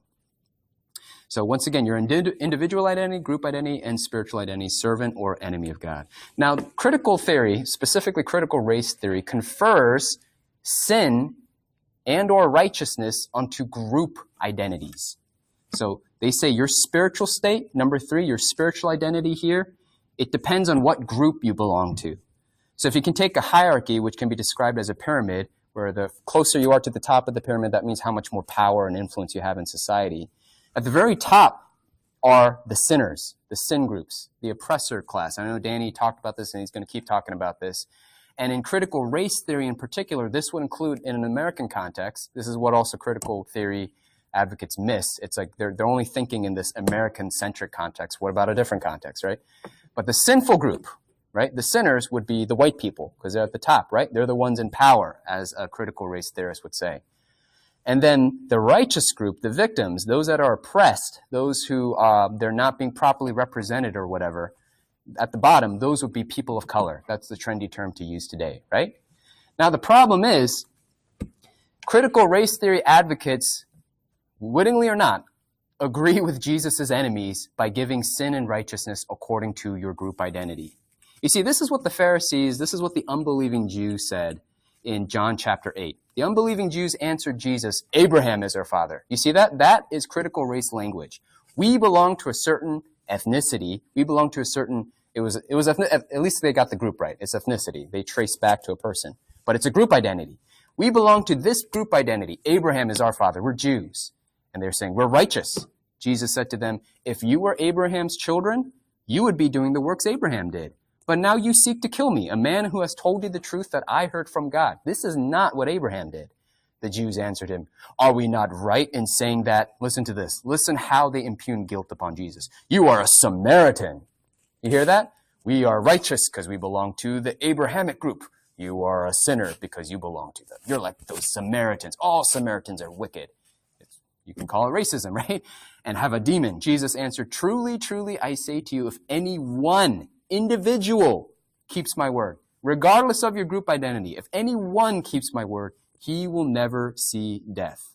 So once again, your individual identity, group identity, and spiritual identity, servant or enemy of God. Now, critical theory, specifically critical race theory, confers sin and or righteousness onto group identities. So they say your spiritual state, number three, your spiritual identity here, it depends on what group you belong to. So if you can take a hierarchy, which can be described as a pyramid, where the closer you are to the top of the pyramid, that means how much more power and influence you have in society. At the very top are the sinners, the sin groups, the oppressor class. I know Danny talked about this and he's going to keep talking about this. And in critical race theory in particular, this would include, in an American context, this is what also critical theory advocates miss. It's like they're, they're only thinking in this American-centric context. What about a different context, right? But the sinful group, right, the sinners would be the white people because they're at the top, right? They're the ones in power, as a critical race theorist would say. And then the righteous group, the victims, those that are oppressed, those who uh, they're not being properly represented or whatever, at the bottom, those would be people of color. That's the trendy term to use today, right? Now, the problem is critical race theory advocates, wittingly or not, agree with Jesus' enemies by giving sin and righteousness according to your group identity. You see, this is what the Pharisees, this is what the unbelieving Jews said in John chapter eight. The unbelieving Jews answered Jesus, Abraham is our father. You see that? That is critical race language. We belong to a certain ethnicity. We belong to a certain, it was, it was, at least they got the group right. It's ethnicity. They trace back to a person. But it's a group identity. We belong to this group identity. Abraham is our father. We're Jews. And they're saying, we're righteous. Jesus said to them, if you were Abraham's children, you would be doing the works Abraham did. But now you seek to kill me, a man who has told you the truth that I heard from God. This is not what Abraham did. The Jews answered him, are we not right in saying that? Listen to this. Listen how they impugn guilt upon Jesus. You are a Samaritan. You hear that? We are righteous because we belong to the Abrahamic group. You are a sinner because you belong to them. You're like those Samaritans. All Samaritans are wicked. It's, you can call it racism, right? And have a demon. Jesus answered, truly, truly, I say to you, if any one individual keeps my word, regardless of your group identity, if any one keeps my word, he will never see death.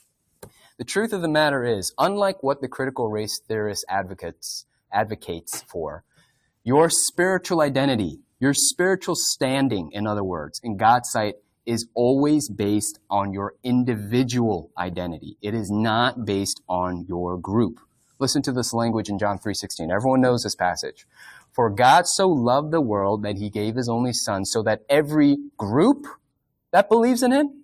The truth of the matter is, unlike what the critical race theorist advocates advocates for, your spiritual identity, your spiritual standing, in other words, in God's sight, is always based on your individual identity. It is not based on your group. Listen to this language in John three sixteen. Everyone knows this passage. For God so loved the world that he gave his only son so that every group that believes in him,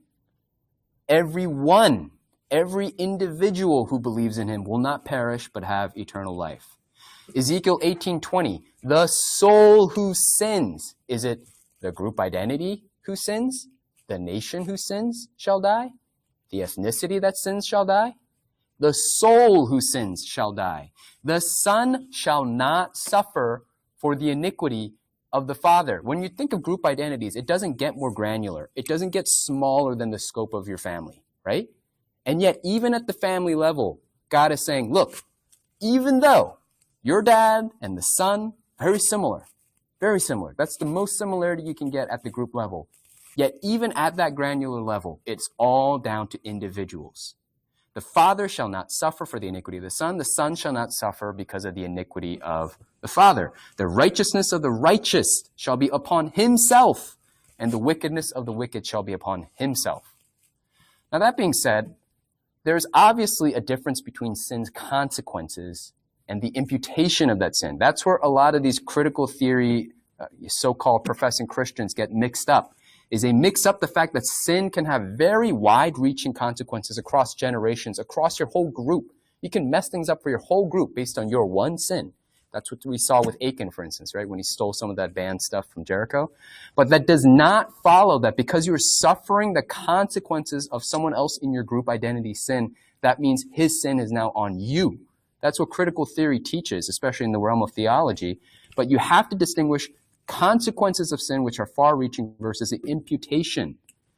every one, every individual who believes in him will not perish but have eternal life. Ezekiel eighteen twenty, the soul who sins, is it The group identity who sins, the nation who sins shall die, the ethnicity that sins shall die, the soul who sins shall die. The Son shall not suffer for the iniquity of the Father. When you think of group identities, it doesn't get more granular. It doesn't get smaller than the scope of your family, right? And yet, even at the family level, God is saying, look, even though your dad and the son, very similar, very similar. That's the most similarity you can get at the group level. Yet even at that granular level, it's all down to individuals. The Father shall not suffer for the iniquity of the Son. The Son shall not suffer because of the iniquity of the Father. The righteousness of the righteous shall be upon himself, and the wickedness of the wicked shall be upon himself. Now that being said, there's obviously a difference between sin's consequences and the imputation of that sin. That's where a lot of these critical theory, uh, so-called professing Christians get mixed up, is they mix up the fact that sin can have very wide-reaching consequences across generations, across your whole group. You can mess things up for your whole group based on your one sin. That's what we saw with Achan, for instance, right, when he stole some of that banned stuff from Jericho. But that does not follow that because you're suffering the consequences of someone else in your group identity sin, that means his sin is now on you. That's what critical theory teaches, especially in the realm of theology. But you have to distinguish consequences of sin, which are far-reaching, versus the imputation.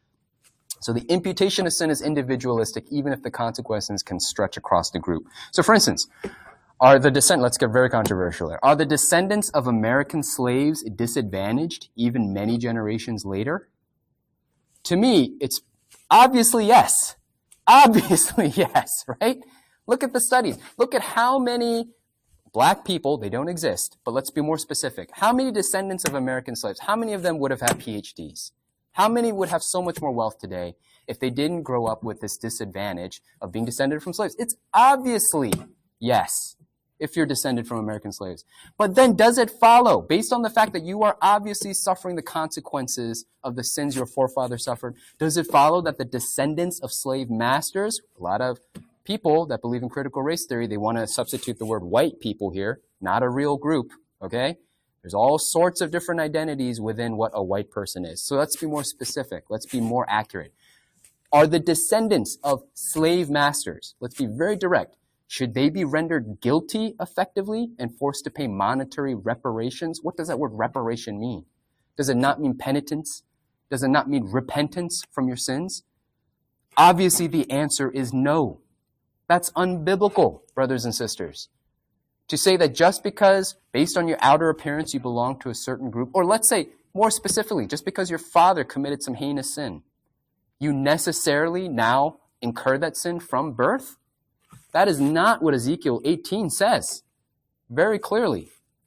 So the imputation of sin is individualistic, even if the consequences can stretch across the group. So for instance, are the descend- let's get very controversial here. Are the descendants of American slaves disadvantaged even many generations later? To me, it's obviously yes. Obviously yes, right? Look at the studies. Look at how many black people, they don't exist, but let's be more specific. How many descendants of American slaves, how many of them would have had P H Ds? How many would have so much more wealth today if they didn't grow up with this disadvantage of being descended from slaves? It's obviously yes, if you're descended from American slaves. But then does it follow, based on the fact that you are obviously suffering the consequences of the sins your forefathers suffered, does it follow that the descendants of slave masters, a lot of people that believe in critical race theory, they want to substitute the word white people here, not a real group, okay? There's all sorts of different identities within what a white person is. So let's be more specific. Let's be more accurate. Are the descendants of slave masters, let's be very direct, should they be rendered guilty effectively and forced to pay monetary reparations? What does that word reparation mean? Does it not mean penitence? Does it not mean repentance from your sins? Obviously, the answer is no. That's unbiblical, brothers and sisters. To say that just because, based on your outer appearance, you belong to a certain group, or let's say, more specifically, just because your father committed some heinous sin, you necessarily now incur that sin from birth? That is not what Ezekiel eighteen says, very clearly.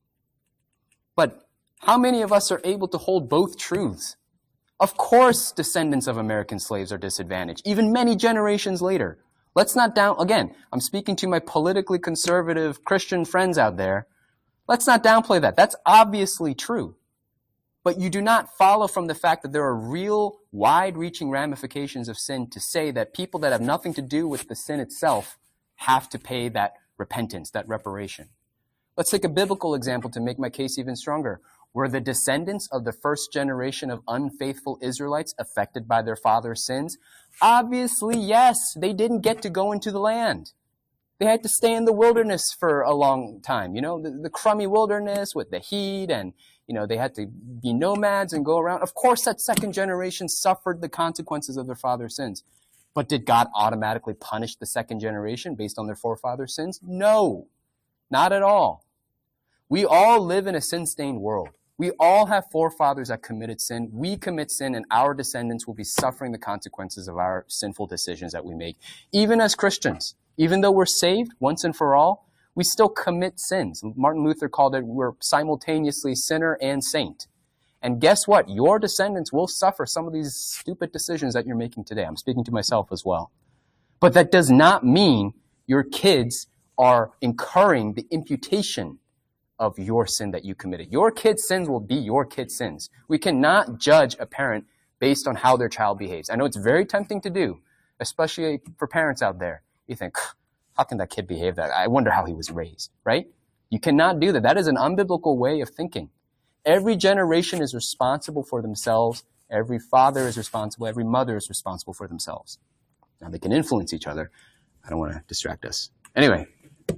But how many of us are able to hold both truths? Of course, descendants of American slaves are disadvantaged, even many generations later. Let's not down, again, I'm speaking to my politically conservative Christian friends out there. Let's not downplay that. That's obviously true. But you do not follow from the fact that there are real wide-reaching ramifications of sin to say that people that have nothing to do with the sin itself have to pay that repentance, that reparation. Let's take a biblical example to make my case even stronger. Were the descendants of the first generation of unfaithful Israelites affected by their father's sins? Obviously, yes. They didn't get to go into the land. They had to stay in the wilderness for a long time. You know, the, the crummy wilderness with the heat, and, you know, they had to be nomads and go around. Of course, that second generation suffered the consequences of their father's sins. But did God automatically punish the second generation based on their forefathers' sins? No, not at all. We all live in a sin-stained world. We all have forefathers that committed sin. We commit sin, and our descendants will be suffering the consequences of our sinful decisions that we make. Even as Christians, even though we're saved once and for all, we still commit sins. Martin Luther called it, we're simultaneously sinner and saint. And guess what? Your descendants will suffer some of these stupid decisions that you're making today. I'm speaking to myself as well. But that does not mean your kids are incurring the imputation of your sin that you committed. Your kids' sins will be your kids' sins. We cannot judge a parent based on how their child behaves. I know it's very tempting to do, especially for parents out there. You think, how can that kid behave that? I wonder how he was raised, right? You cannot do that. That is an unbiblical way of thinking. Every generation is responsible for themselves. Every father is responsible. Every mother is responsible for themselves. Now, they can influence each other. I don't want to distract us. Anyway,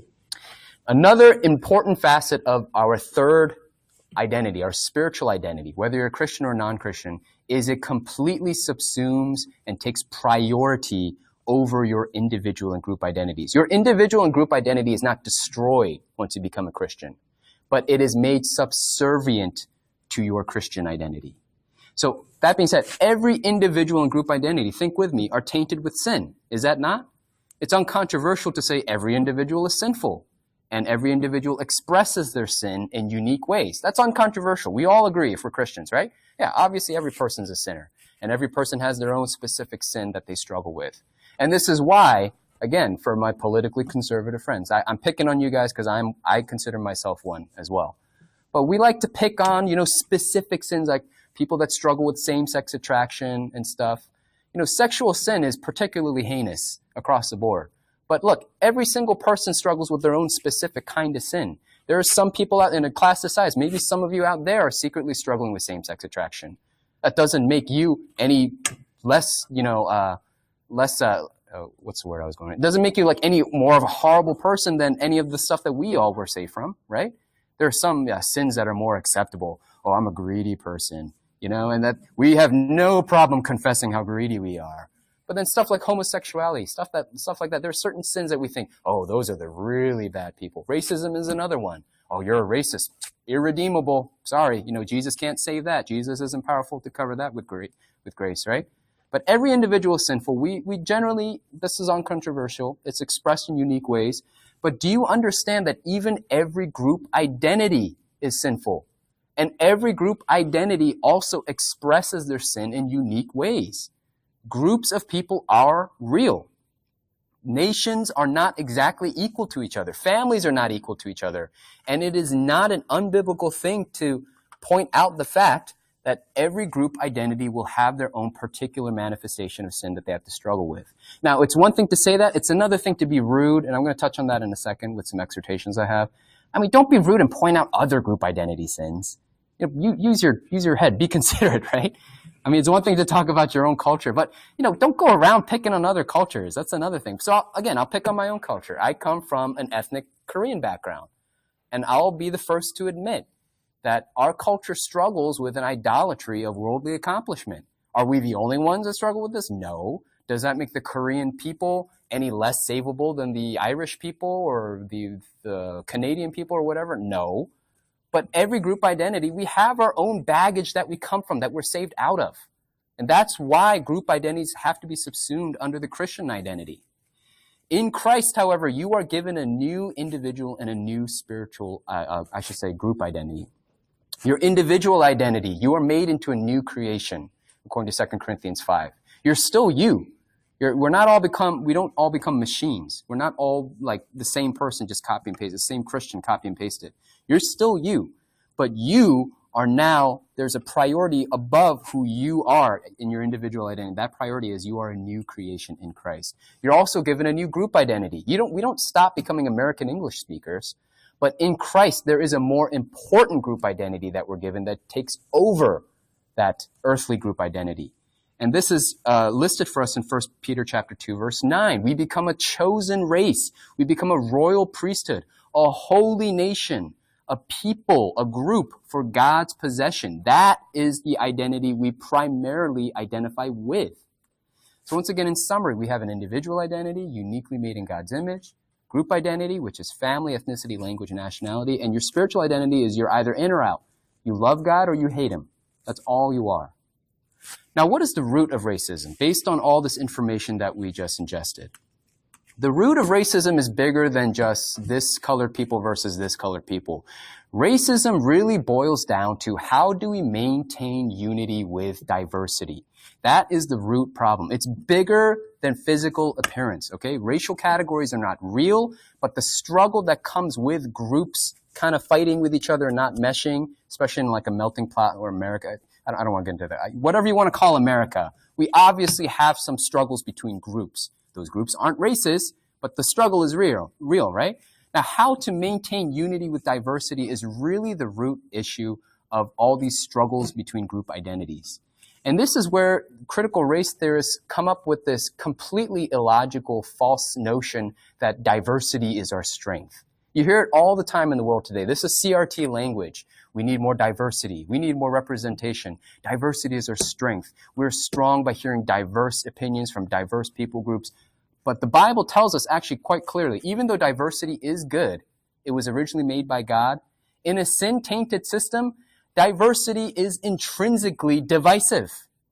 another important facet of our third identity, our spiritual identity, whether you're a Christian or non-Christian, is it completely subsumes and takes priority over your individual and group identities. Your individual and group identity is not destroyed once you become a Christian, but it is made subservient to your Christian identity. So that being said, every individual and group identity, think with me, are tainted with sin. Is that not? It's uncontroversial to say every individual is sinful and every individual expresses their sin in unique ways. That's uncontroversial. We all agree if we're Christians, right? Yeah, obviously every person's a sinner and every person has their own specific sin that they struggle with. And this is why, again, for my politically conservative friends, I, I'm picking on you guys because I'm I consider myself one as well. But we like to pick on, you know, specific sins like people that struggle with same-sex attraction and stuff. You know, sexual sin is particularly heinous across the board. But look, every single person struggles with their own specific kind of sin. There are some people out in a class this size, maybe some of you out there are secretly struggling with same-sex attraction. That doesn't make you any less, you know, uh, less, uh, uh, what's the word I was going to, it doesn't make you like any more of a horrible person than any of the stuff that we all were saved from, right? There are some uh, sins that are more acceptable. Oh, I'm a greedy person, you know, and that we have no problem confessing how greedy we are. But then stuff like homosexuality, stuff that, stuff like that, there are certain sins that we think, oh, those are the really bad people. Racism is another one. Oh, you're a racist. Irredeemable. Sorry, you know, Jesus can't save that. Jesus isn't powerful to cover that with grace, with grace, right? But every individual is sinful. We, we generally, this is uncontroversial. It's expressed in unique ways. But do you understand that even every group identity is sinful? And every group identity also expresses their sin in unique ways. Groups of people are real. Nations are not exactly equal to each other. Families are not equal to each other. And it is not an unbiblical thing to point out the fact that every group identity will have their own particular manifestation of sin that they have to struggle with. Now, it's one thing to say that. It's another thing to be rude, and I'm going to touch on that in a second with some exhortations I have. I mean, don't be rude and point out other group identity sins. You know, you, use your use your head. Be considerate, right? I mean, it's one thing to talk about your own culture, but, you know, don't go around picking on other cultures. That's another thing. So, I'll, again, I'll pick on my own culture. I come from an ethnic Korean background, and I'll be the first to admit that our culture struggles with an idolatry of worldly accomplishment. Are we the only ones that struggle with this? No. Does that make the Korean people any less savable than the Irish people or the, the Canadian people or whatever? No. But every group identity, we have our own baggage that we come from, that we're saved out of. And that's why group identities have to be subsumed under the Christian identity. In Christ, however, you are given a new individual and a new spiritual, uh, uh, I should say, group identity. Your individual identity, you are made into a new creation, according to Second Corinthians five. You're still you. You're, we're not all become, we don't all become machines. We're not all like the same person, just copy and paste, the same Christian, copy and paste it. You're still you, but you are now, there's a priority above who you are in your individual identity. That priority is you are a new creation in Christ. You're also given a new group identity. You don't, we don't stop becoming American English speakers, but in Christ, there is a more important group identity that we're given that takes over that earthly group identity. And this is uh, listed for us in First Peter chapter two, verse nine. We become a chosen race. We become a royal priesthood, a holy nation, a people, a group for God's possession. That is the identity we primarily identify with. So once again, in summary, we have an individual identity, uniquely made in God's image, group identity, which is family, ethnicity, language, and nationality, and your spiritual identity is you're either in or out. You love God or you hate him. That's all you are. Now, what is the root of racism, based on all this information that we just ingested? The root of racism is bigger than just this colored people versus this colored people. Racism really boils down to how do we maintain unity with diversity? That is the root problem. It's bigger than physical appearance, okay? Racial categories are not real, but the struggle that comes with groups kind of fighting with each other and not meshing, especially in like a melting pot or America. I don't, I don't want to get into that. Whatever you want to call America, we obviously have some struggles between groups. Those groups aren't racist, but the struggle is real, real, right? Now, how to maintain unity with diversity is really the root issue of all these struggles between group identities. And this is where critical race theorists come up with this completely illogical, false notion that diversity is our strength. You hear it all the time in the world today. This is C R T language. We need more diversity. We need more representation. Diversity is our strength. We're strong by hearing diverse opinions from diverse people groups. But the Bible tells us actually quite clearly, even though diversity is good, it was originally made by God, in a sin-tainted system, diversity is intrinsically divisive.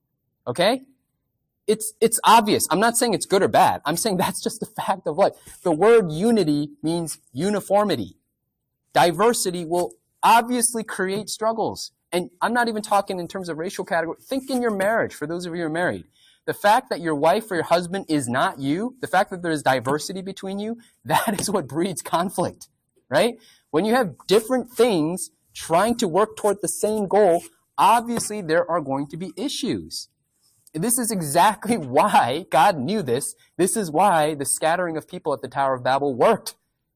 Okay? It's, it's obvious. I'm not saying it's good or bad. I'm saying that's just the fact of life. The word unity means uniformity. Diversity will obviously create struggles. And I'm not even talking in terms of racial category. Think in your marriage, for those of you who are married. The fact that your wife or your husband is not you, the fact that there is diversity between you, that is what breeds conflict, right? When you have different things trying to work toward the same goal, obviously there are going to be issues. This is exactly why God knew this. This is why the scattering of people at the Tower of Babel worked.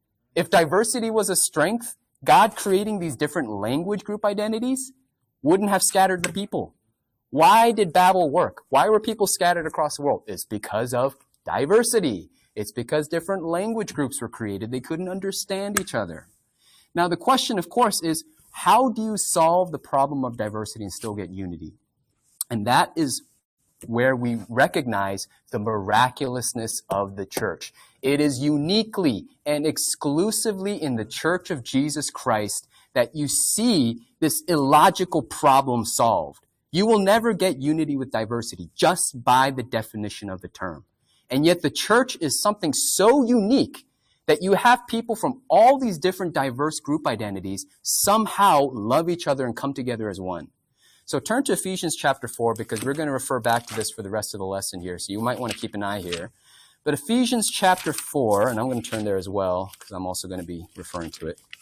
If diversity was a strength, God creating these different language group identities wouldn't have scattered the people. Why did Babel work? Why were people scattered across the world? It's because of diversity. It's because different language groups were created. They couldn't understand each other. Now, the question, of course, is how do you solve the problem of diversity and still get unity? And that is where we recognize the miraculousness of the church. It is uniquely and exclusively in the Church of Jesus Christ that you see this illogical problem solved. You will never get unity with diversity just by the definition of the term. And yet the church is something so unique that you have people from all these different diverse group identities somehow love each other and come together as one. So turn to Ephesians chapter four, because we're going to refer back to this for the rest of the lesson here. So you might want to keep an eye here. But Ephesians chapter four, and I'm going to turn there as well, because I'm also going to be referring to it.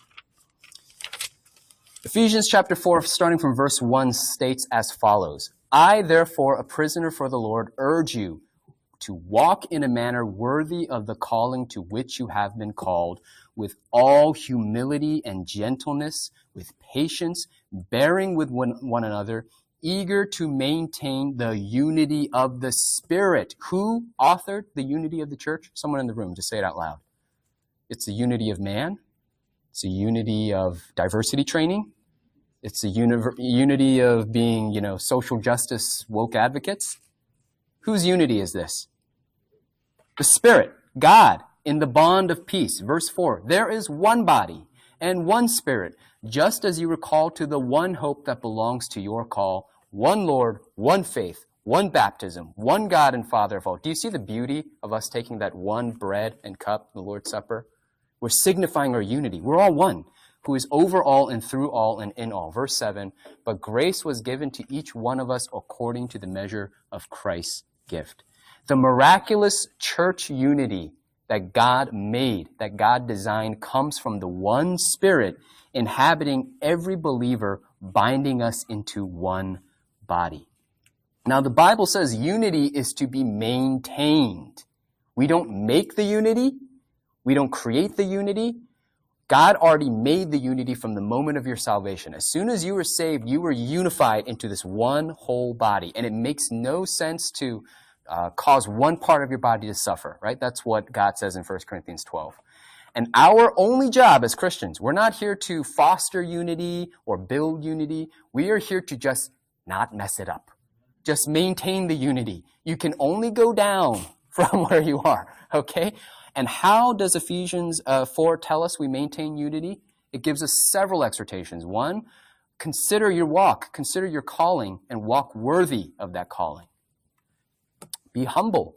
Ephesians chapter four, starting from verse one, states as follows. I, therefore, a prisoner for the Lord, urge you to walk in a manner worthy of the calling to which you have been called, with all humility and gentleness, with patience, bearing with one, one another, eager to maintain the unity of the Spirit. Who authored the unity of the church? Someone in the room, just say it out loud. It's the unity of man. It's the unity of diversity training. It's the uni- unity of being, you know, social justice woke advocates. Whose unity is this? The Spirit, God, in the bond of peace. Verse four, there is one body and one Spirit, just as you were called to the one hope that belongs to your call, one Lord, one faith, one baptism, one God and Father of all. Do you see the beauty of us taking that one bread and cup, the Lord's Supper? We're signifying our unity. We're all one, who is over all and through all and in all. Verse seven, but grace was given to each one of us according to the measure of Christ's gift. The miraculous church unity that God made, that God designed, comes from the one Spirit inhabiting every believer, binding us into one body. Now, the Bible says unity is to be maintained. We don't make the unity. We don't create the unity. God already made the unity from the moment of your salvation. As soon as you were saved, you were unified into this one whole body. And it makes no sense to uh, cause one part of your body to suffer, right? That's what God says in First Corinthians twelve. And our only job as Christians, we're not here to foster unity or build unity. We are here to just not mess it up. Just maintain the unity. You can only go down from where you are, okay? And how does Ephesians uh, four tell us we maintain unity? It gives us several exhortations. One, consider your walk, consider your calling, and walk worthy of that calling. Be humble.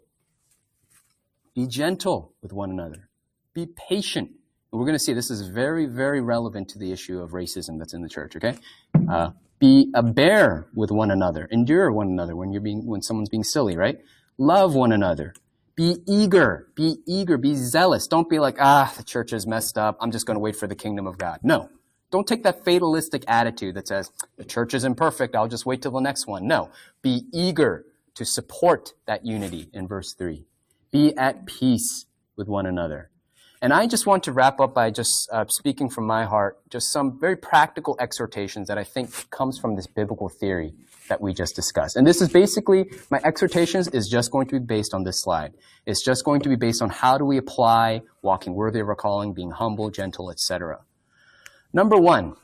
Be gentle with one another. Be patient. And we're going to see this is very, very relevant to the issue of racism that's in the church, okay? Uh, be a bear with one another. Endure one another when you're being when someone's being silly, right? Love one another. Be eager. Be eager. Be zealous. Don't be like, ah, the church is messed up. I'm just going to wait for the kingdom of God. No. Don't take that fatalistic attitude that says, the church is imperfect. I'll just wait till the next one. No. Be eager to support that unity in verse three. Be at peace with one another. And I just want to wrap up by just uh, speaking from my heart, just some very practical exhortations that I think comes from this biblical theory that we just discussed. And this is basically, my exhortations is just going to be based on this slide. It's just going to be based on how do we apply walking worthy of our calling, being humble, gentle, et cetera. Number one,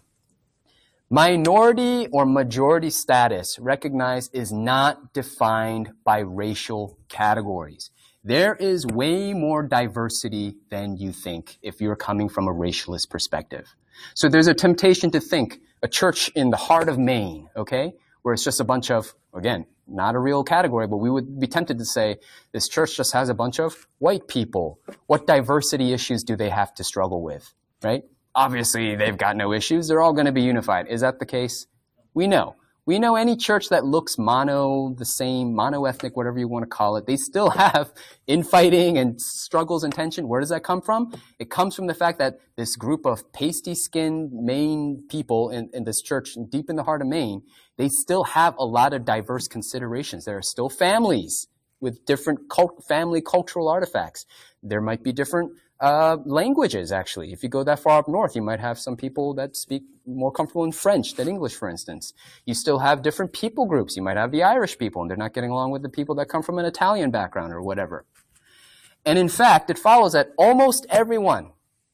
minority or majority status, recognize, is not defined by racial categories. There is way more diversity than you think if you're coming from a racialist perspective. So there's a temptation to think a church in the heart of Maine, okay, where it's just a bunch of, again, not a real category, but we would be tempted to say this church just has a bunch of white people. What diversity issues do they have to struggle with, right? Obviously, they've got no issues. They're all going to be unified. Is that the case? We know. We know any church that looks mono, the same, mono-ethnic, whatever you want to call it, they still have infighting and struggles and tension. Where does that come from? It comes from the fact that this group of pasty-skinned Maine people in, in this church, deep in the heart of Maine, they still have a lot of diverse considerations. There are still families with different cult, family cultural artifacts. There might be different uh, languages, actually. If you go that far up north, you might have some people that speak more comfortable in French than English, for instance. You still have different people groups. You might have the Irish people, and they're not getting along with the people that come from an Italian background or whatever. And in fact, it follows that almost everyone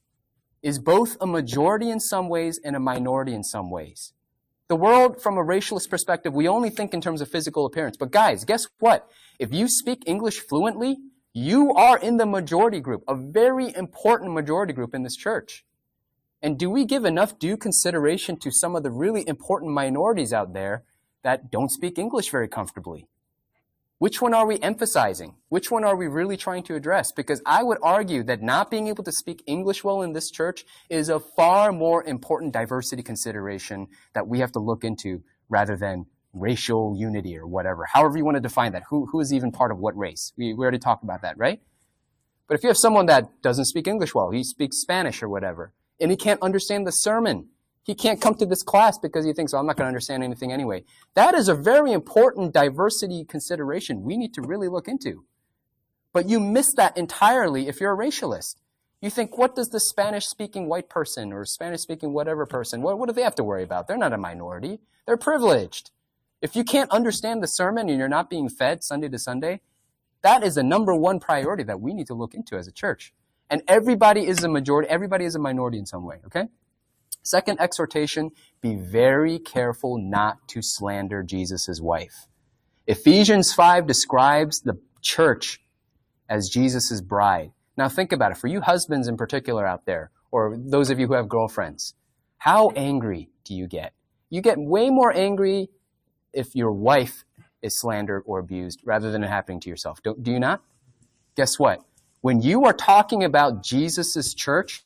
is both a majority in some ways and a minority in some ways. The world, from a racialist perspective, we only think in terms of physical appearance. But guys, guess what? If you speak English fluently, you are in the majority group, a very important majority group in this church. And do we give enough due consideration to some of the really important minorities out there that don't speak English very comfortably? Which one are we emphasizing? Which one are we really trying to address? Because I would argue that not being able to speak English well in this church is a far more important diversity consideration that we have to look into rather than racial unity or whatever. However you want to define that. Who, who is even part of what race? We, we already talked about that, right? But if you have someone that doesn't speak English well, he speaks Spanish or whatever, and he can't understand the sermon, he can't come to this class because he thinks, oh, I'm not going to understand anything anyway. That is a very important diversity consideration we need to really look into. But you miss that entirely if you're a racialist. You think, what does the Spanish-speaking white person or Spanish-speaking whatever person, what, what do they have to worry about? They're not a minority. They're privileged. If you can't understand the sermon and you're not being fed Sunday to Sunday, that is the number one priority that we need to look into as a church. And everybody is a majority, everybody is a minority in some way, okay? Second exhortation, be very careful not to slander Jesus' wife. Ephesians five describes the church as Jesus' bride. Now think about it. For you husbands in particular out there, or those of you who have girlfriends, how angry do you get? You get way more angry if your wife is slandered or abused rather than it happening to yourself. Do, do you not? Guess what? When you are talking about Jesus' church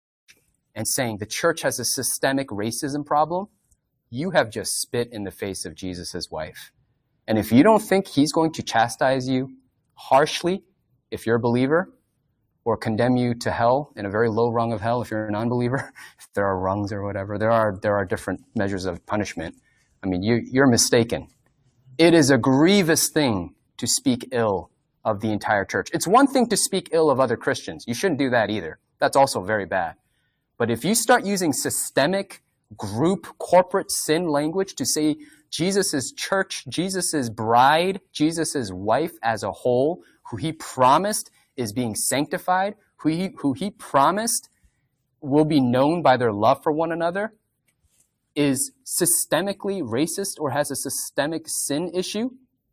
and saying the church has a systemic racism problem, you have just spit in the face of Jesus' wife. And if you don't think he's going to chastise you harshly if you're a believer, or condemn you to hell in a very low rung of hell if you're a non-believer, if there are rungs or whatever, there are there are different measures of punishment. I mean, you, you're mistaken. It is a grievous thing to speak ill of the entire church. It's one thing to speak ill of other Christians. You shouldn't do that either. That's also very bad. But if you start using systemic, group, corporate sin language to say Jesus' church, Jesus' bride, Jesus' wife as a whole, who he promised is being sanctified, who he, who he promised will be known by their love for one another, is systemically racist or has a systemic sin issue,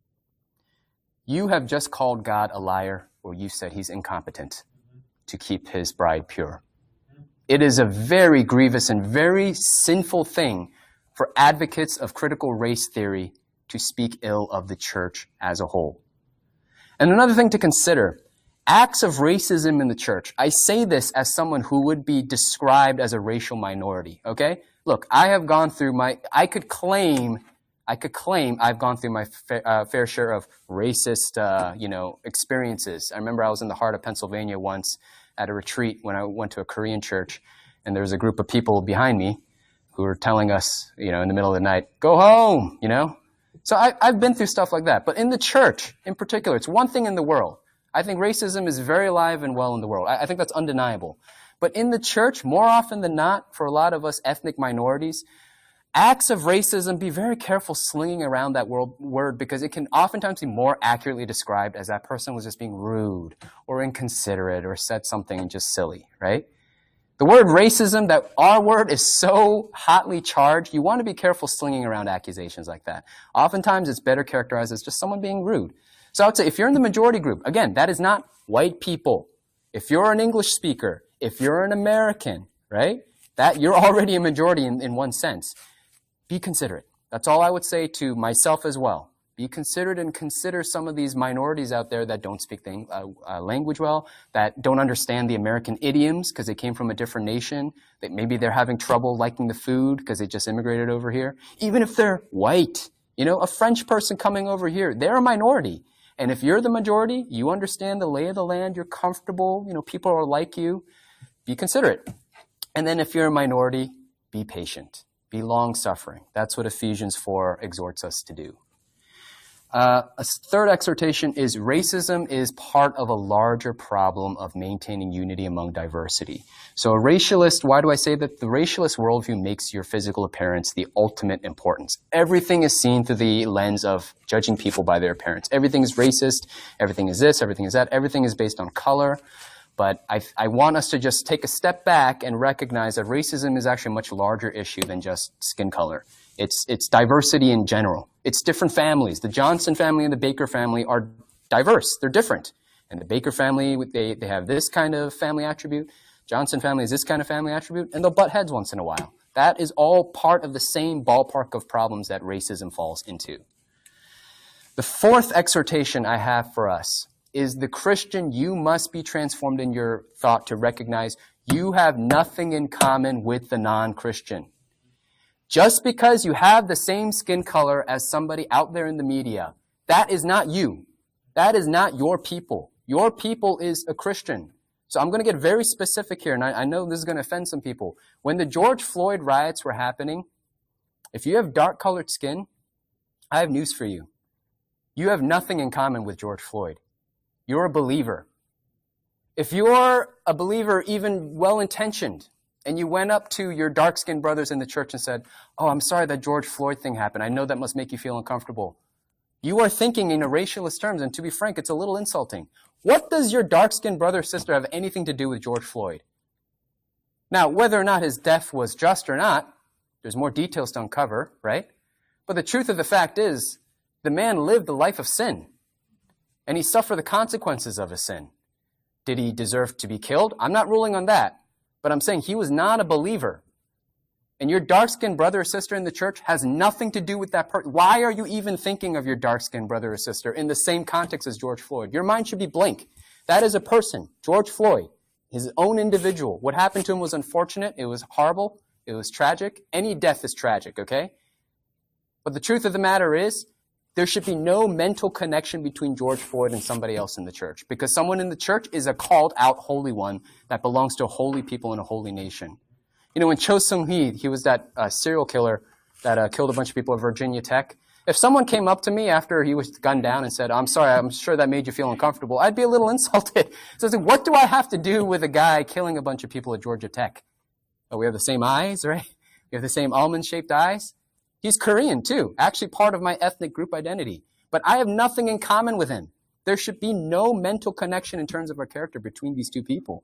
you have just called God a liar, or you said he's incompetent to keep his bride pure. It is a very grievous and very sinful thing for advocates of critical race theory to speak ill of the church as a whole. And another thing to consider, acts of racism in the church. I say this as someone who would be described as a racial minority, okay? Look, I have gone through my, I could claim, I could claim I've gone through my fa- uh, fair share of racist, uh, you know, experiences. I remember I was in the heart of Pennsylvania once at a retreat when I went to a Korean church, and there was a group of people behind me who were telling us, you know, in the middle of the night, go home, you know? So I, I've been through stuff like that. But in the church, in particular, it's one thing in the world. I think racism is very alive and well in the world. I, I think that's undeniable. But in the church, more often than not, for a lot of us ethnic minorities, acts of racism, be very careful slinging around that word, word because it can oftentimes be more accurately described as that person was just being rude or inconsiderate or said something just silly, right? The word racism, that R word, is so hotly charged, you want to be careful slinging around accusations like that. Oftentimes, it's better characterized as just someone being rude. So I would say, if you're in the majority group, again, that is not white people. If you're an English speaker, if you're an American, right, that you're already a majority in, in one sense. Be considerate. That's all I would say to myself as well. Be considerate and consider some of these minorities out there that don't speak the uh, uh, language well, that don't understand the American idioms because they came from a different nation, that maybe they're having trouble liking the food because they just immigrated over here. Even if they're white, you know, a French person coming over here, they're a minority. And if you're the majority, you understand the lay of the land, you're comfortable, you know, people are like you, be considerate. And then if you're a minority, be patient. Be long-suffering. That's what Ephesians four exhorts us to do. Uh, a third exhortation is racism is part of a larger problem of maintaining unity among diversity. So a racialist, why do I say that? The racialist worldview makes your physical appearance the ultimate importance. Everything is seen through the lens of judging people by their appearance. Everything is racist. Everything is this. Everything is that. Everything is based on color. But I, I want us to just take a step back and recognize that racism is actually a much larger issue than just skin color. It's, it's diversity in general. It's different families. The Johnson family and the Baker family are diverse. They're different. And the Baker family, they, they have this kind of family attribute. Johnson family is this kind of family attribute. And they'll butt heads once in a while. That is all part of the same ballpark of problems that racism falls into. The fourth exhortation I have for us is the Christian, you must be transformed in your thought to recognize you have nothing in common with the non-Christian. Just because you have the same skin color as somebody out there in the media, that is not you. That is not your people. Your people is a Christian. So I'm going to get very specific here, and I, I know this is going to offend some people. When the George Floyd riots were happening, if you have dark-colored skin, I have news for you. You have nothing in common with George Floyd. You're a believer. If you're a believer, even well-intentioned, and you went up to your dark-skinned brothers in the church and said, oh, I'm sorry that George Floyd thing happened. I know that must make you feel uncomfortable. You are thinking in a racialist terms, and to be frank, it's a little insulting. What does your dark-skinned brother or sister have anything to do with George Floyd? Now, whether or not his death was just or not, there's more details to uncover, right? But the truth of the fact is, the man lived a life of sin, and he suffered the consequences of his sin. Did he deserve to be killed? I'm not ruling on that. But I'm saying he was not a believer. And your dark-skinned brother or sister in the church has nothing to do with that person. Why are you even thinking of your dark-skinned brother or sister in the same context as George Floyd? Your mind should be blank. That is a person, George Floyd, his own individual. What happened to him was unfortunate. It was horrible. It was tragic. Any death is tragic, okay? But the truth of the matter is, there should be no mental connection between George Floyd and somebody else in the church, because someone in the church is a called out holy one that belongs to a holy people in a holy nation. You know, when Cho Seung-hee, he was that uh, serial killer that uh, killed a bunch of people at Virginia Tech. If someone came up to me after he was gunned down and said, I'm sorry, I'm sure that made you feel uncomfortable, I'd be a little insulted. So I was like, what do I have to do with a guy killing a bunch of people at Georgia Tech? Oh, we have the same eyes, right? We have the same almond-shaped eyes. He's Korean, too, actually part of my ethnic group identity. But I have nothing in common with him. There should be no mental connection in terms of our character between these two people.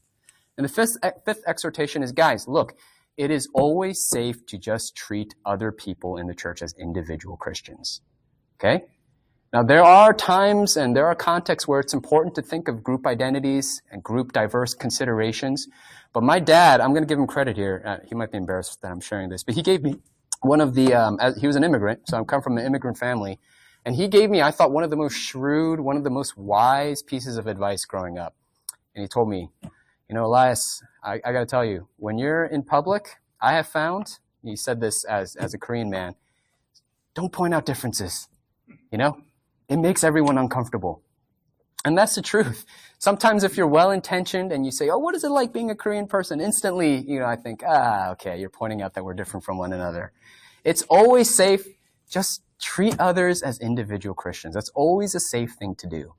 And the fifth, fifth exhortation is, guys, look, it is always safe to just treat other people in the church as individual Christians. Okay? Now, there are times and there are contexts where it's important to think of group identities and group diverse considerations. But my dad, I'm going to give him credit here. Uh, he might be embarrassed that I'm sharing this, but he gave me one of the, um, he was an immigrant, so I come from an immigrant family, and he gave me, I thought, one of the most shrewd, one of the most wise pieces of advice growing up. And he told me, you know, Elias, I, I got to tell you, when you're in public, I have found, he said this as, as a Korean man, don't point out differences, you know? It makes everyone uncomfortable. And that's the truth. Sometimes if you're well-intentioned and you say, oh, what is it like being a Korean person? Instantly, you know, I think, ah, okay, you're pointing out that we're different from one another. It's always safe. Just treat others as individual Christians. That's always a safe thing to do.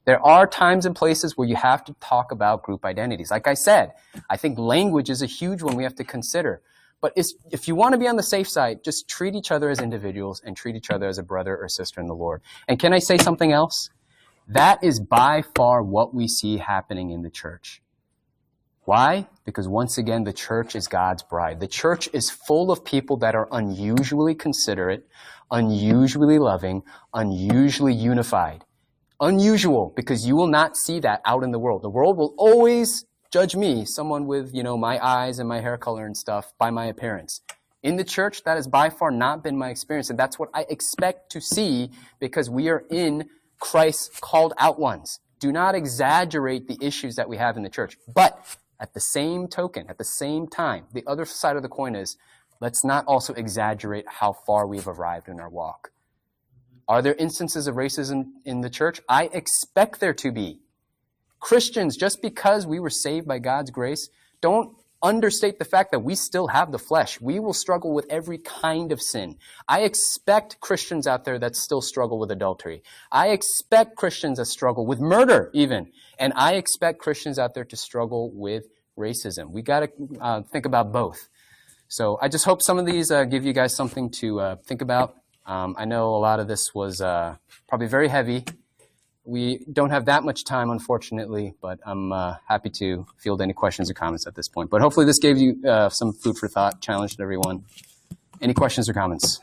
There are times and places where you have to talk about group identities. Like I said, I think language is a huge one we have to consider. But if you want to be on the safe side, just treat each other as individuals and treat each other as a brother or sister in the Lord. And can I say something else? That is by far what we see happening in the church. Why? Because once again, the church is God's bride. The church is full of people that are unusually considerate, unusually loving, unusually unified. Unusual, because you will not see that out in the world. The world will always judge me, someone with, you know, my eyes and my hair color and stuff, by my appearance. In the church, that has by far not been my experience, and that's what I expect to see because we are in Christ's called out ones. Do not exaggerate the issues that we have in the church. But at the same token, at the same time, the other side of the coin is, let's not also exaggerate how far we've arrived in our walk. Are there instances of racism in the church? I expect there to be. Christians, just because we were saved by God's grace, don't understate the fact that we still have the flesh. We will struggle with every kind of sin. I expect Christians out there that still struggle with adultery. I expect Christians that struggle with murder even. And I expect Christians out there to struggle with racism. We got to uh, think about both. So I just hope some of these uh, give you guys something to uh, think about. Um, I know a lot of this was uh, probably very heavy. We don't have that much time, unfortunately, but I'm uh, happy to field any questions or comments at this point. But hopefully this gave you uh, some food for thought, challenged everyone. Any questions or comments?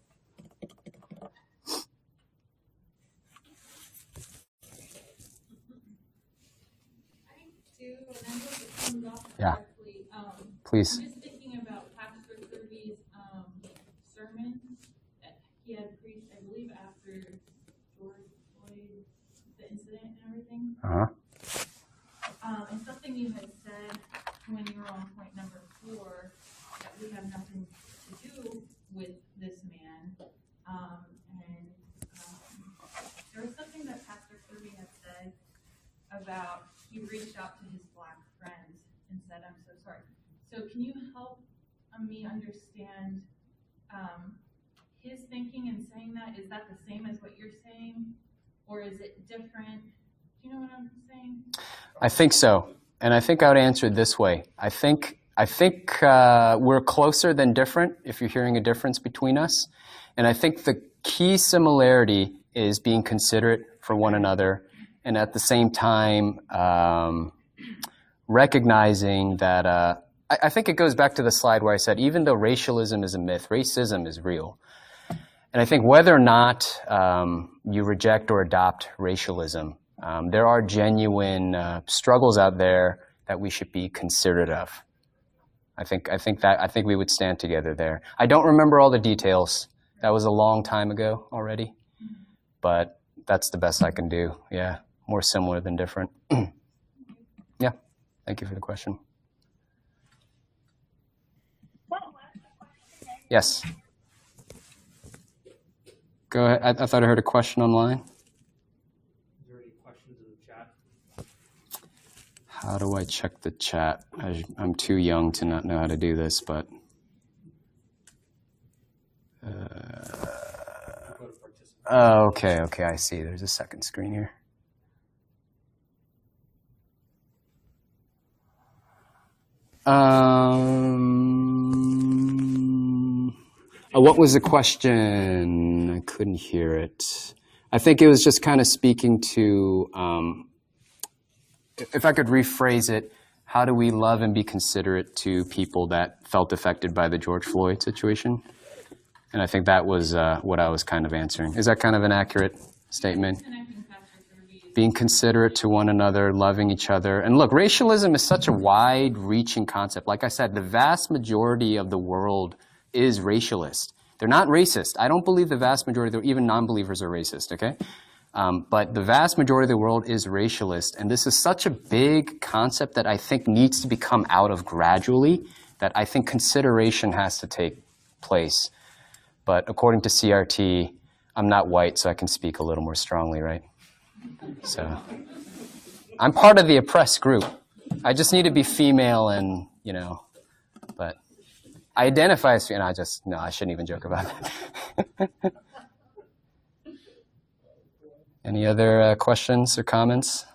Yeah, please. I'm just thinking about Pastor Kirby's um, sermon that he had preached, I believe, after George Floyd, the incident and everything. Uh-huh. Um, and something you had said when you were on point number four, that we have nothing to do with this man. Um, and um, there was something that Pastor Kirby had said about he reached out to his black friends and said, I'm so sorry. So can you help me understand um, his thinking in saying that? Is that the same as what you're saying? Or is it different? Do you know what I'm saying? I think so. And I think I would answer it this way. I think I think uh, we're closer than different, if you're hearing a difference between us. And I think the key similarity is being considerate for one another, and at the same time, um, recognizing that, uh, I, I think it goes back to the slide where I said, even though racialism is a myth, racism is real. And I think whether or not um, you reject or adopt racialism, um, there are genuine uh, struggles out there that we should be considerate of. I think, I think that, I think we would stand together there. I don't remember all the details. That was a long time ago already, but that's the best I can do. Yeah. More similar than different. Yeah, thank you for the question. Yes. Go ahead. I, I thought I heard a question online. Is there any questions in the chat? How do I check the chat? I, I'm too young to not know how to do this, but... Uh, oh, okay, okay, I see. There's a second screen here. Um, oh, what was the question? I couldn't hear it. I think it was just kind of speaking to, um, if I could rephrase it, how do we love and be considerate to people that felt affected by the George Floyd situation? And I think that was uh, what I was kind of answering. Is that kind of an accurate statement? Being considerate to one another, loving each other. And look, racialism is such a wide-reaching concept. Like I said, the vast majority of the world is racialist. They're not racist. I don't believe the vast majority, even non-believers are racist, okay? Um, but the vast majority of the world is racialist. And this is such a big concept that I think needs to become out of gradually, that I think consideration has to take place. But according to C R T, I'm not white, so I can speak a little more strongly, right? So I'm part of the oppressed group. I just need to be female and, you know, but I identify as, and I just, no, I shouldn't even joke about that. Any other uh, questions or comments?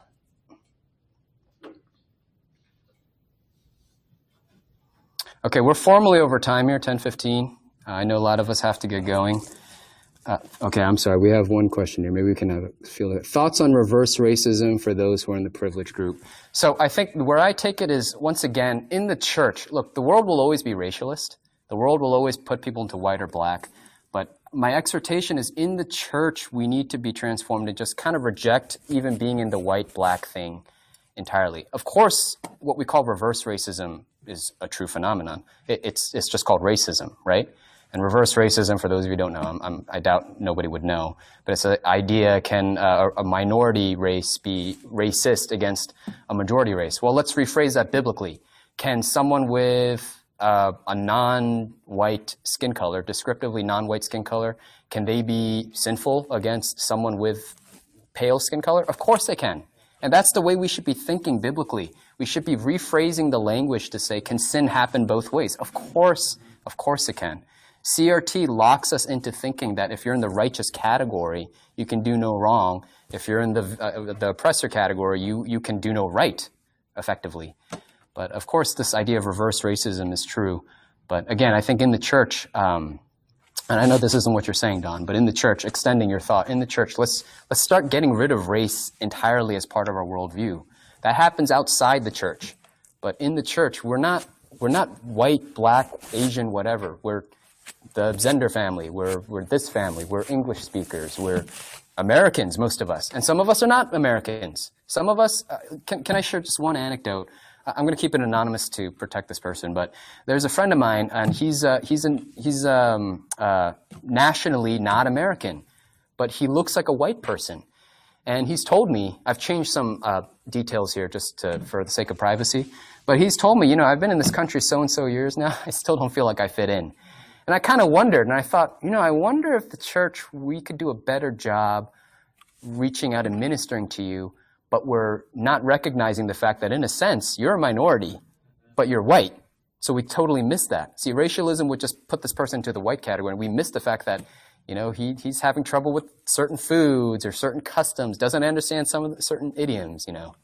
Okay, we're formally over time here, ten fifteen. Uh, I know a lot of us have to get going. Uh, okay, I'm sorry. We have one question here. Maybe we can have a feel it. Thoughts on reverse racism for those who are in the privileged group. So I think where I take it is, once again, in the church, look, the world will always be racialist. The world will always put people into white or black. But my exhortation is, in the church, we need to be transformed and just kind of reject even being in the white-black thing entirely. Of course, what we call reverse racism is a true phenomenon. It, it's it's just called racism, right? And reverse racism, for those of you who don't know, I'm, I'm, I doubt nobody would know, but it's an idea, can uh, a minority race be racist against a majority race? Well, let's rephrase that biblically. Can someone with uh, a non-white skin color, descriptively non-white skin color, can they be sinful against someone with pale skin color? Of course they can. And that's the way we should be thinking biblically. We should be rephrasing the language to say, can sin happen both ways? Of course, of course it can. C R T locks us into thinking that if you're in the righteous category, you can do no wrong. If you're in the uh, the oppressor category, you, you can do no right, effectively. But of course, this idea of reverse racism is true. But again, I think in the church, um, and I know this isn't what you're saying, Don, but in the church, extending your thought, in the church, let's let's start getting rid of race entirely as part of our worldview. That happens outside the church. But in the church, we're not we're not white, black, Asian, whatever. We're the Zender family, we're, we're this family, we're English speakers, we're Americans, most of us. And some of us are not Americans. Some of us, uh, can, can I share just one anecdote? I'm going to keep it anonymous to protect this person, but there's a friend of mine, and he's, uh, he's, an, he's um, uh, nationally not American, but he looks like a white person. And he's told me, I've changed some uh, details here just to, for the sake of privacy, but he's told me, you know, I've been in this country so-and-so years now, I still don't feel like I fit in. And I kind of wondered, and I thought, you know, I wonder if the church, we could do a better job reaching out and ministering to you, but we're not recognizing the fact that, in a sense, you're a minority, but you're white. So we totally miss that. See, racialism would just put this person into the white category, and we miss the fact that, you know, he, he's having trouble with certain foods or certain customs, doesn't understand some of the certain idioms, you know.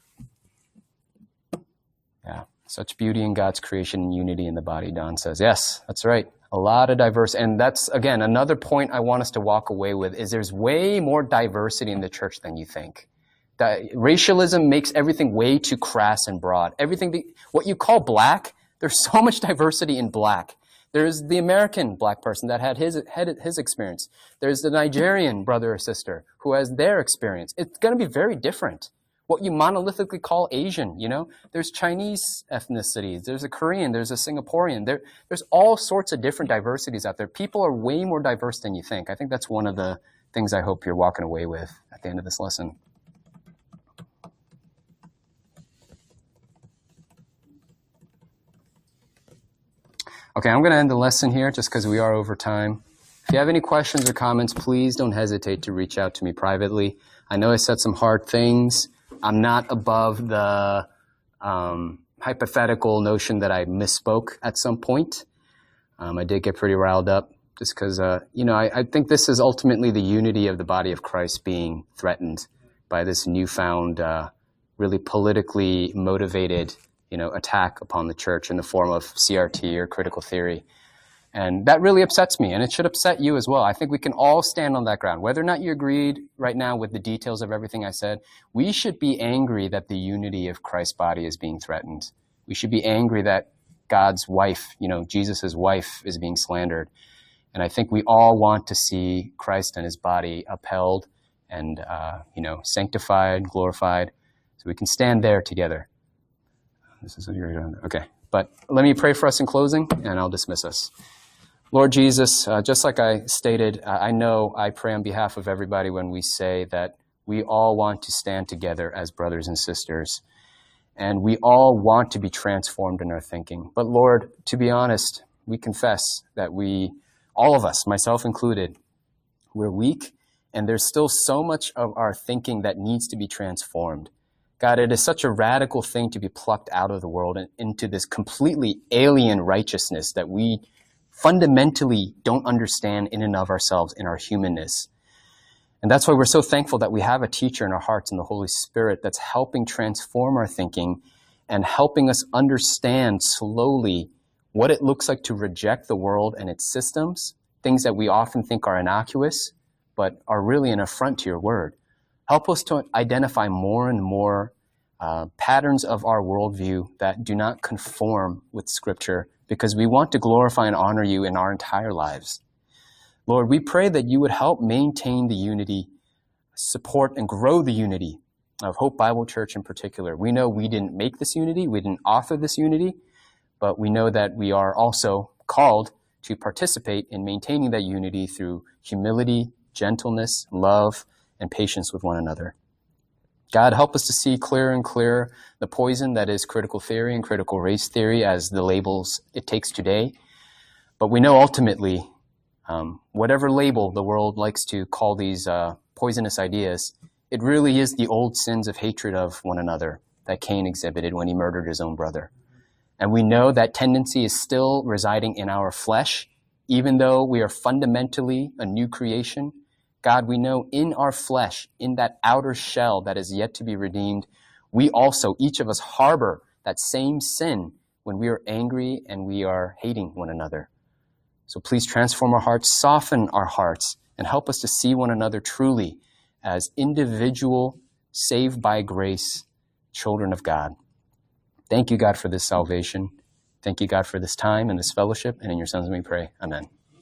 Yeah, such beauty in God's creation and unity in the body, Don says. Yes, that's right. A lot of diverse, and that's, again, another point I want us to walk away with, is there's way more diversity in the church than you think. That racialism makes everything way too crass and broad. Everything, be, what you call black, there's so much diversity in black. There's the American black person that had his, had his experience. There's the Nigerian brother or sister who has their experience. It's going to be very different. What you monolithically call Asian, you know, there's Chinese ethnicities, there's a Korean, there's a Singaporean, there, there's all sorts of different diversities out there. People are way more diverse than you think. I think that's one of the things I hope you're walking away with at the end of this lesson. Okay, I'm going to end the lesson here just because we are over time. If you have any questions or comments, please don't hesitate to reach out to me privately. I know I said some hard things. I'm not above the um, hypothetical notion that I misspoke at some point. Um, I did get pretty riled up just because, uh, you know, I, I think this is ultimately the unity of the body of Christ being threatened by this newfound, uh, really politically motivated, you know, attack upon the church in the form of C R T or critical theory. And that really upsets me, and it should upset you as well. I think we can all stand on that ground. Whether or not you agreed right now with the details of everything I said, we should be angry that the unity of Christ's body is being threatened. We should be angry that God's wife, you know, Jesus' wife, is being slandered. And I think we all want to see Christ and his body upheld and, uh, you know, sanctified, glorified, so we can stand there together. This is what you're doing. Okay. But let me pray for us in closing, and I'll dismiss us. Lord Jesus, uh, just like I stated, uh, I know I pray on behalf of everybody when we say that we all want to stand together as brothers and sisters, and we all want to be transformed in our thinking. But Lord, to be honest, we confess that we, all of us, myself included, we're weak, and there's still so much of our thinking that needs to be transformed. God, it is such a radical thing to be plucked out of the world and into this completely alien righteousness that we fundamentally don't understand in and of ourselves in our humanness. And that's why we're so thankful that we have a teacher in our hearts in the Holy Spirit that's helping transform our thinking and helping us understand slowly what it looks like to reject the world and its systems, things that we often think are innocuous, but are really an affront to your word. Help us to identify more and more uh, patterns of our worldview that do not conform with Scripture, because we want to glorify and honor you in our entire lives. Lord, we pray that you would help maintain the unity, support and grow the unity of Hope Bible Church in particular. We know we didn't make this unity, we didn't author this unity, but we know that we are also called to participate in maintaining that unity through humility, gentleness, love, and patience with one another. God, help us to see clearer and clearer the poison that is critical theory and critical race theory as the labels it takes today. But we know ultimately, um, whatever label the world likes to call these uh, poisonous ideas, it really is the old sins of hatred of one another that Cain exhibited when he murdered his own brother. And we know that tendency is still residing in our flesh, even though we are fundamentally a new creation. God, we know in our flesh, in that outer shell that is yet to be redeemed, we also, each of us, harbor that same sin when we are angry and we are hating one another. So please transform our hearts, soften our hearts, and help us to see one another truly as individual, saved by grace, children of God. Thank you, God, for this salvation. Thank you, God, for this time and this fellowship. And in your Son's name we pray. Amen.